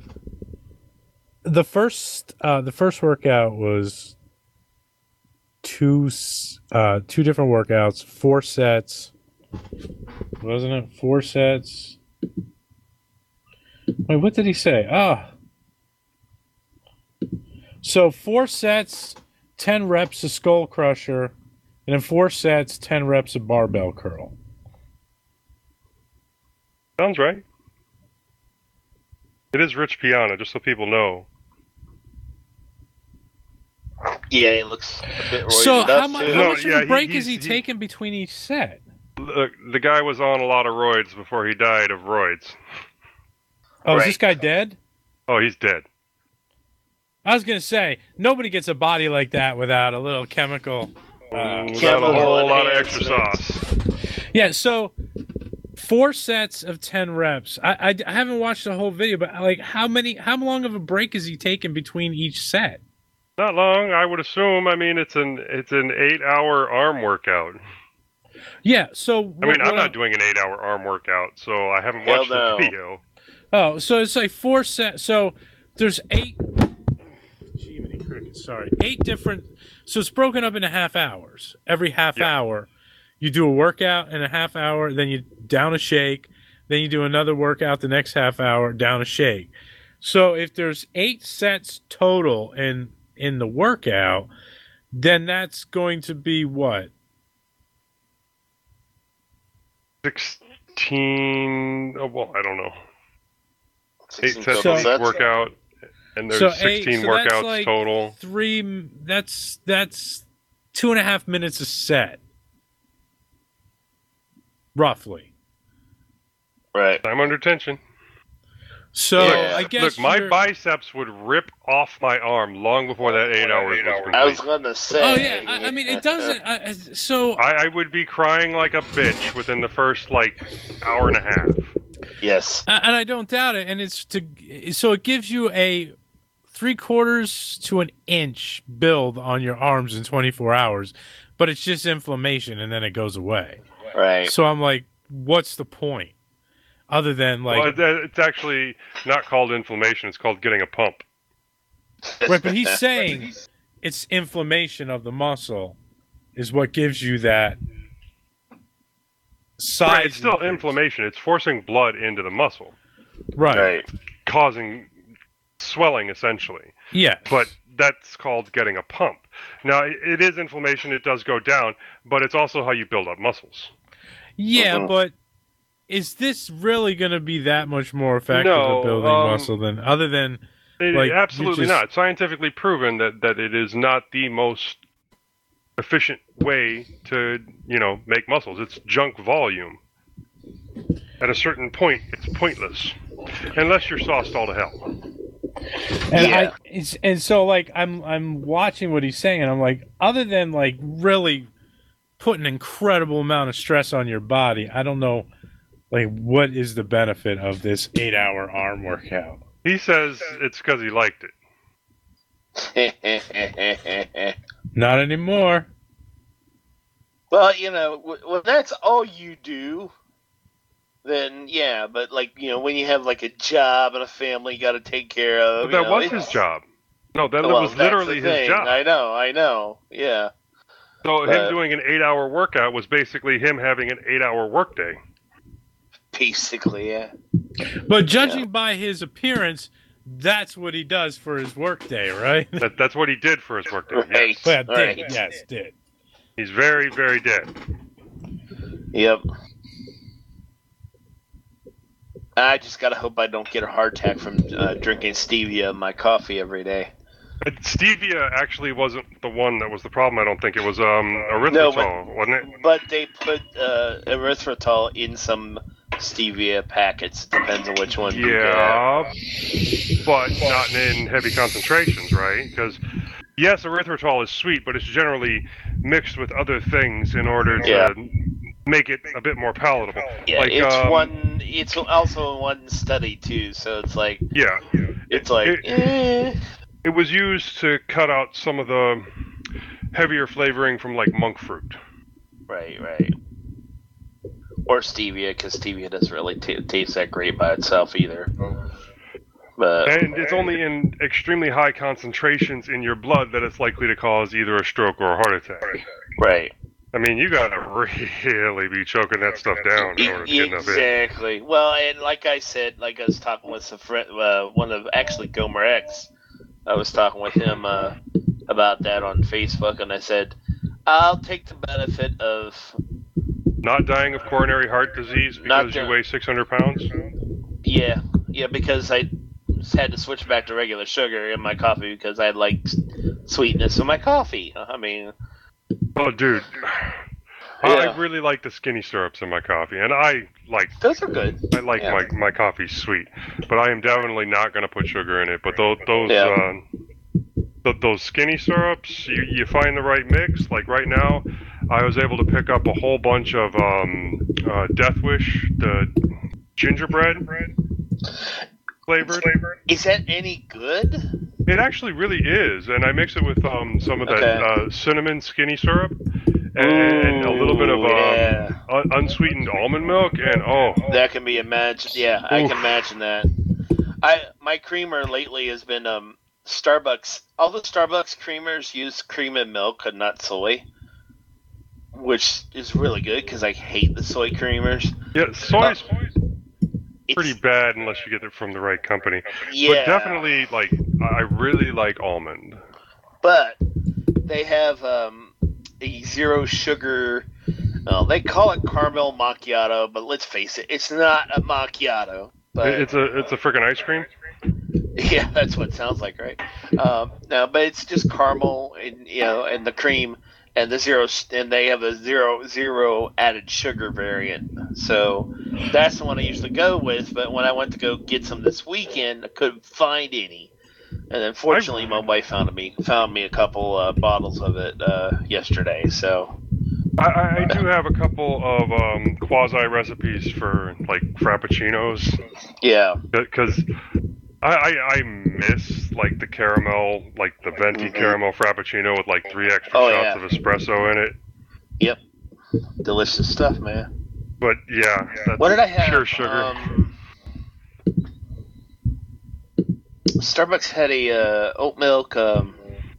the first uh, the first workout was two s- uh, two different workouts, four sets, wasn't it? Four sets, Wait, what did he say? Ah. So four sets, ten reps of skull crusher, and then four sets, ten reps of barbell curl. Sounds right. It is Rich Piana, just so people know. Yeah, it looks a bit roided So up, how, mu- too. how No, much yeah, of a he- break he's- is he, he- taking between each set? Look, the guy was on a lot of roids before he died of roids. Oh, is Right. this guy dead? Oh, he's dead. I was gonna say nobody gets a body like that without a little chemical. Uh, Without a Chemical whole lot of extra enhancement. sauce. yeah, so four sets of ten reps. I, I, I haven't watched the whole video, but like, how many? How long of a break is he taking between each set? Not long, I would assume. I mean, it's an it's an eight-hour arm workout. Yeah, so I mean, what- I'm what not doing an eight-hour arm workout, so I haven't Hell watched no. the video. Oh, so it's like four sets. So there's eight. Jiminy crickets, sorry, eight different. So it's broken up into half hours. Every half Yeah. hour, you do a workout in a half hour, then you down a shake, then you do another workout the next half hour, down a shake. So if there's eight sets total in in the workout, then that's going to be what? Sixteen. Oh, well, I don't know. Eight sixteen sets So- of each sets. workout, and there's So eight- sixteen so that's workouts like total. Three. That's that's two and a half minutes a set, roughly. Right. I'm under tension. So Yeah. I guess Look, my you're- biceps would rip off my arm long before that eight hours was complete. I was gonna say. Oh yeah, I, I mean it doesn't. I, I- so I, I would be crying like a bitch within the first like hour and a half. Yes. I- and I don't doubt it. And it's to so it gives you a three quarters to an inch build on your arms in twenty-four hours, but it's just inflammation and then it goes away. Right. So I'm like, what's the point? Other than like, Well, it- it's actually not called inflammation. It's called getting a pump. right? But he's saying it's inflammation of the muscle is what gives you that size. Right, it's still inflammation. It's forcing blood into the muscle, Right. Right. causing swelling essentially. Yeah. But that's called getting a pump. Now, it- it is inflammation. It does go down, but it's also how you build up muscles. Yeah, Mhm. but is this really going to be that much more effective No, at building um, muscle than other than It, like you absolutely just- not. Scientifically proven that, that it is not the most efficient way to, you know, make muscles. It's junk volume. At a certain point, it's pointless. Unless you're sauced all to hell. And Yeah. I it's, and so like I'm I'm watching what he's saying and I'm like, other than like really putting an incredible amount of stress on your body, I don't know like what is the benefit of this eight hour arm workout. He says it's because he liked it. Not anymore. Well, you know, w- when that's all you do, then yeah. But like, you know, when you have like a job and a family you got to take care of, But you that know, was it's- his job. No, that well, was that's literally the his thing. job. I know, I know. Yeah. So But- him doing an eight-hour workout was basically him having an eight-hour workday. Basically, yeah. But judging by his appearance, that's what he does for his workday, right? That, that's what he did for his workday. Right. Yes. Well, did, Right. yes, did. He's very, very dead. Yep. I just gotta hope I don't get a heart attack from uh, drinking stevia in my coffee every day. But stevia actually wasn't the one that was the problem. I don't think it was um, erythritol, No, but- wasn't it? But they put uh, erythritol in some stevia packets. Depends on which one. you get. Yeah, but not in heavy concentrations, right? Because yes, erythritol is sweet, but it's generally mixed with other things in order to Yeah. make it a bit more palatable. Yeah, like, it's um, one. It's also one study too. So it's like Yeah, it's like It- eh. it was used to cut out some of the heavier flavoring from like monk fruit. right, right. Or stevia, because stevia doesn't really t- taste that great by itself either. But And it's only in extremely high concentrations in your blood that it's likely to cause either a stroke or a heart attack. right. I mean, you gotta really be choking that stuff down in order to get enough in. Exactly. Well, and like I said, like I was talking with a friend, uh, one of actually Gomer X. I was talking with him uh, about that on Facebook, and I said, I'll take the benefit of not dying of coronary heart disease because you weigh six hundred pounds. Yeah, yeah, because I had to switch back to regular sugar in my coffee because I like sweetness in my coffee. I mean. Oh, dude. Yeah. I really like the skinny syrups in my coffee, and I like those are good. I like yeah. my my coffee sweet, but I am definitely not going to put sugar in it. But those those yeah. uh, th- those skinny syrups, you you find the right mix. Like right now, I was able to pick up a whole bunch of um, uh, Death Wish, the gingerbread flavored. Is that any good? It actually really is, and I mix it with um, some of that okay. uh, cinnamon skinny syrup. And, and a little bit of um, yeah. un- unsweetened almond milk, and oh, that can be imagined. Yeah, Oof. I can imagine that. I my creamer lately has been um Starbucks. All the Starbucks creamers use cream and milk and not soy, which is really good because I hate the soy creamers. Yeah, soy's uh, pretty bad unless you get it from the right company. Yeah, but definitely like I really like almond. But they have um. a zero sugar, well, they call it caramel macchiato, but let's face it, it's not a macchiato. But it's a it's a freaking ice cream. Yeah, that's what it sounds like, right? Um, no, but it's just caramel, and you know, and the cream, and the zero, and they have a zero zero added sugar variant. So that's the one I usually go with. But when I went to go get some this weekend, I couldn't find any. And then, fortunately, my wife found me found me a couple uh, bottles of it uh, yesterday. So, I, I do have a couple of um, quasi recipes for like frappuccinos. Yeah, because I, I I miss like the caramel, like the venti mm-hmm. caramel frappuccino with like three extra oh, shots yeah. of espresso in it. Yep, delicious stuff, man. But yeah, that's what did I have? Pure sugar. Um, Starbucks had a uh, oat milk, um,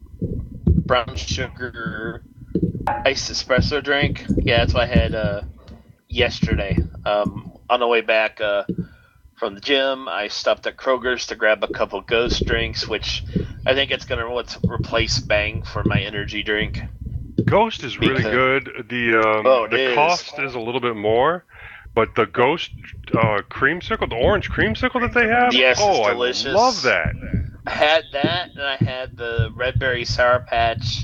brown sugar, iced espresso drink. Yeah, that's what I had uh, yesterday. Um, on the way back uh, from the gym, I stopped at Kroger's to grab a couple Ghost drinks, which I think it's going to what's replace Bang for my energy drink. Ghost is really because, good. The um, oh, the is. cost is a little bit more. But the Ghost uh, creamsicle, the orange creamsicle that they have, yes, oh, it's delicious. I love that. I had that, and I had the red berry sour patch,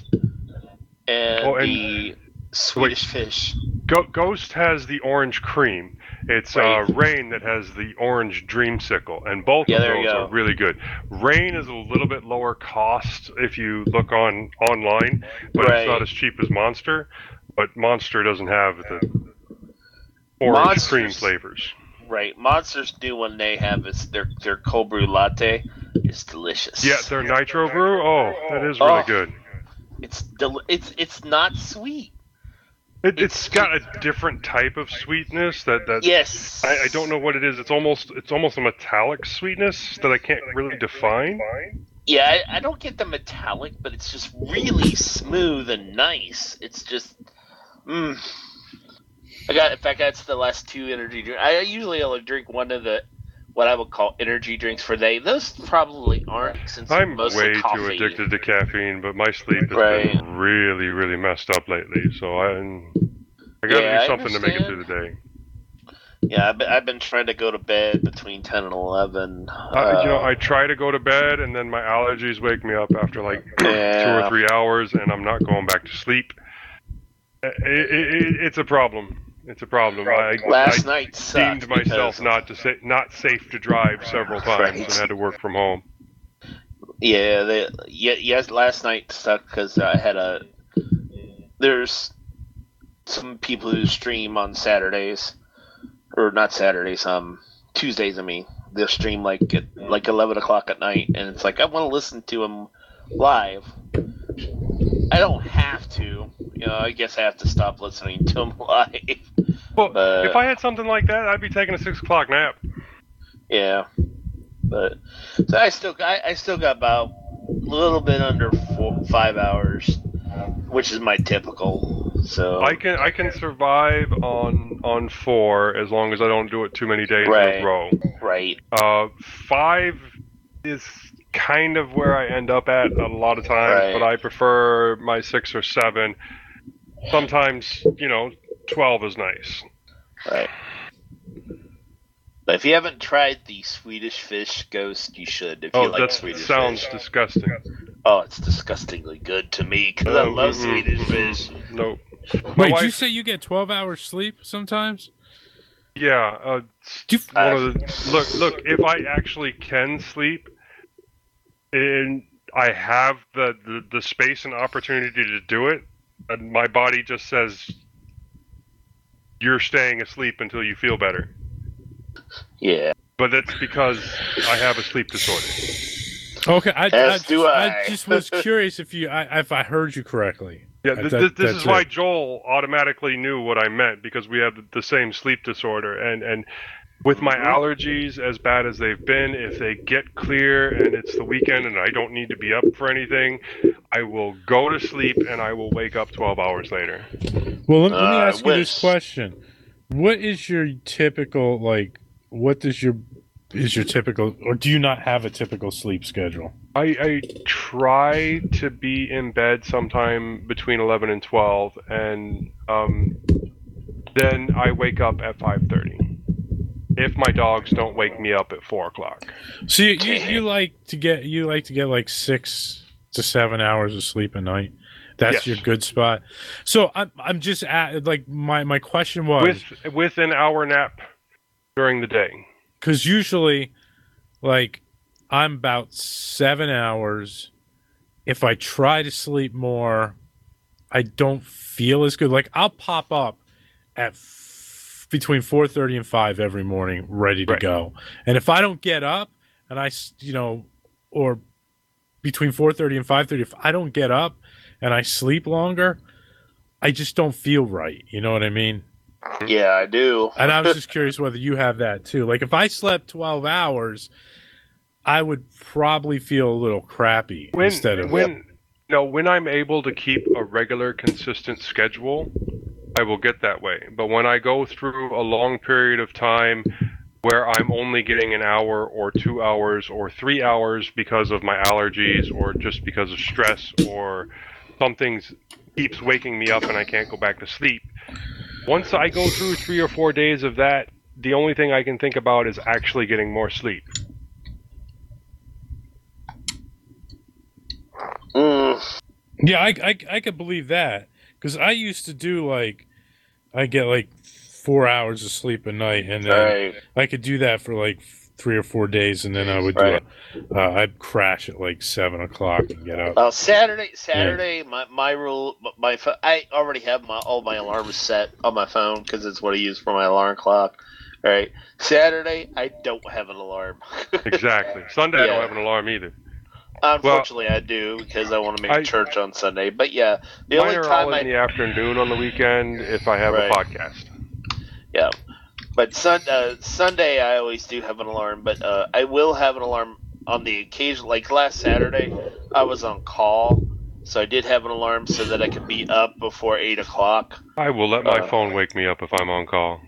and, oh, and the Swedish wait, fish. Go- Ghost has the orange cream. It's right. uh, Rain that has the orange dreamsicle, and both yeah, of there those you go. are really good. Rain is a little bit lower cost if you look on online, but right. it's not as cheap as Monster. But Monster doesn't have the orange Monsters, cream flavors. Right. Monsters do when they have is their their cold brew latte. It's delicious. Yeah, their nitro brew. Oh, that is really oh, good. It's del- it's it's not sweet. It, it's, it's got a different type of sweetness that that yes. I, I don't know what it is. It's almost it's almost a metallic sweetness that I can't really define. Yeah, I, I don't get the metallic, but it's just really smooth and nice. It's just mm. I got, in fact, that's the last two energy drinks. I usually only drink one of the, what I would call energy drinks for the day. Those probably aren't, since I'm mostly way coffee. too addicted to caffeine, but my sleep has right. been really, really messed up lately. So I, I got to yeah, do something to make it through the day. Yeah, I've been, I've been trying to go to bed between ten and eleven. Uh, uh, you know, I try to go to bed, and then my allergies wake me up after like yeah. two or three hours, and I'm not going back to sleep. It, it, it, it's a problem. It's a problem. I, Last I night deemed myself not to say, not safe to drive several times right. and had to work from home. Yeah, they, yeah, yes. Last night sucked because I had a. There's some people who stream on Saturdays, or not Saturdays, um, Tuesdays. I mean, they'll stream like at like eleven o'clock at night, and it's like I want to listen to them live. I don't have to. You know, I guess I have to stop listening to them live. Well, but, if I had something like that, I'd be taking a six o'clock nap. Yeah, but so I still I, I still got about a little bit under four, five hours, which is my typical. So I can I can survive on on four as long as I don't do it too many days right, in a row. Right. Uh, five is kind of where I end up at a lot of times, Right. but I prefer my six or seven. Sometimes, you know, twelve is nice. Right. But if you haven't tried the Swedish Fish Ghost, you should. If Oh, you like that Swedish sounds fish. disgusting. Oh, it's disgustingly good to me because I Oh, love mm-mm, Swedish mm-mm. fish. Nope. My Wait, wife- did you say you get twelve hours sleep sometimes? Yeah, uh, it's one of the, look, look. If I actually can sleep, and I have the, the, the space and opportunity to do it, and my body just says, "You're staying asleep until you feel better." Yeah. But that's because I have a sleep disorder. Okay, I, As I, just, do I. I just was curious if you I, if I heard you correctly. Yeah, Uh, th- that- th- this that's is why it. Joel automatically knew what I meant, because we have the same sleep disorder, and and with my allergies as bad as they've been, if they get clear and it's the weekend and I don't need to be up for anything, I will go to sleep and I will wake up twelve hours later. Well, let, let me Uh, I ask you this wish. question: what is your typical like? What does your is your typical, or do you not have a typical sleep schedule? I, I try to be in bed sometime between eleven and twelve, and um, then I wake up at five thirty. If my dogs don't wake me up at four o'clock. So you, you, you like to get you like to get like six to seven hours of sleep a night. That's Yes. your good spot. So I'm I'm just at like my my question was With with an hour nap during the day. because usually like I'm about seven hours. If I try to sleep more, I don't feel as good. Like I'll pop up at f- between four thirty and five every morning, ready to Right. go. And if I don't get up, and I, s- you know, or between four thirty and five thirty, if I don't get up and I sleep longer, I just don't feel right. You know what I mean? Yeah, I do. And I was just curious whether you have that too. Like if I slept twelve hours, I would probably feel a little crappy When instead of when no, when I'm able to keep a regular consistent schedule, I will get that way. But when I go through a long period of time where I'm only getting an hour or two hours or three hours because of my allergies or just because of stress or something keeps waking me up and I can't go back to sleep, once I go through three or four days of that, the only thing I can think about is actually getting more sleep. Mm. Yeah, I, I, I could believe that because I used to do like I get like four hours of sleep a night, and then Right. I could do that for like three or four days, and then I would Right. do a, uh, I'd crash at like seven o'clock and get up. Uh, Saturday, Saturday, my my rule, my pho- I already have my all my alarms set on my phone because it's what I use for my alarm clock. All right, Saturday, I don't have an alarm. Exactly. Sunday I Yeah. don't have an alarm either. Unfortunately, I do because I want to make I- church on Sunday. But yeah, the Mine only are time all I in the afternoon on the weekend if I have Right. a podcast. yeah, but sun, uh, Sunday I always do have an alarm. But uh, I will have an alarm on the occasion. Like last Saturday, I was on call, so I did have an alarm so that I could be up before eight o'clock. I will let my Uh, phone wake me up if I'm on call.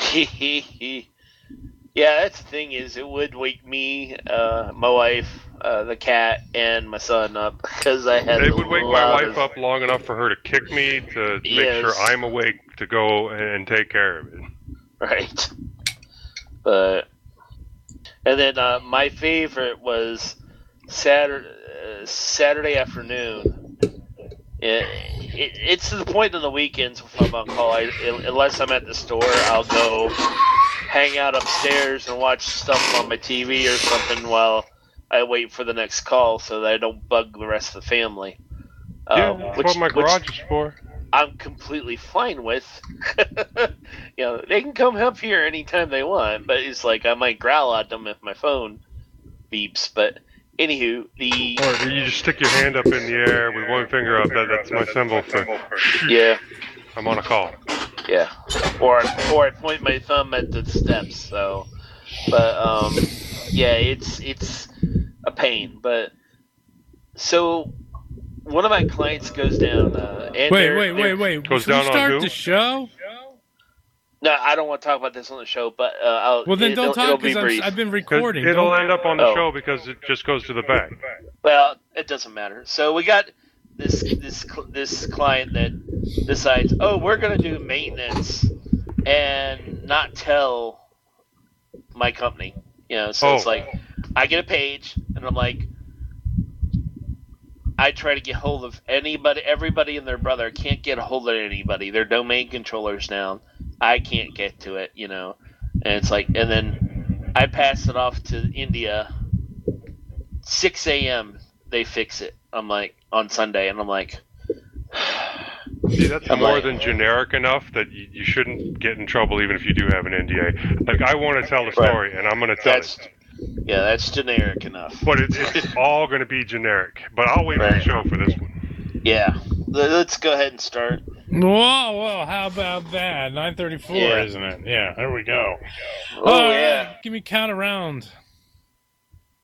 Yeah, that's the thing is, it would wake me, uh, my wife, uh, the cat, and my son up because I had. It the would wake my loudest- wife up long enough for her to kick me to make Yes. sure I'm awake to go and take care of it. Right. But and then uh, my favorite was Saturday uh, Saturday afternoon. It, it, it's to the point on the weekends if I'm on call. I, unless I'm at the store, I'll go hang out upstairs and watch stuff on my T V or something while I wait for the next call, so that I don't bug the rest of the family. Yeah, Um, that's which- what my which- garage is for. I'm completely fine with. You know, they can come up here anytime they want, but it's like I might growl at them if my phone beeps. But anywho, the Or you just stick your hand up in the air with one finger up. That, that's my symbol for. yeah, I'm on a call. yeah, or or I point my thumb at the steps. So, but um, yeah, it's it's a pain. But so one of my clients goes down. Uh, and wait, they're- wait, they're- wait, wait. Goes Should we down on start who? the show? No, I don't want to talk about this on the show, but uh, I'll, Well, then it'll, don't it'll talk be because brief. I've been 'Cause recording. it'll Don't- end up on the Oh. show because it just goes to the back. Well, it doesn't matter. So we got this this cl- this client that decides, oh, we're gonna do maintenance and not tell my company. You know, so it's Oh. like I get a page, and I'm like, I try to get hold of anybody, everybody and their brother. I can't get a hold of anybody. Their domain controller's down. I can't get to it. You know, and it's like, and then I pass it off to India. six a.m. they fix it. I'm like, on Sunday, and I'm like, See, that's I'm more like- than generic enough that you, you shouldn't get in trouble even if you do have an N D A. Like, I want to tell the story, and I'm going to tell that's it. yeah, that's generic enough. But it, it's all going to be generic. But I'll wait for the Right. show for this one. Yeah, Let- let's go ahead and start. Whoa, whoa! How about that? nine thirty-four, Yeah. isn't it? Yeah, there we go. Oh All right, yeah, give me count around.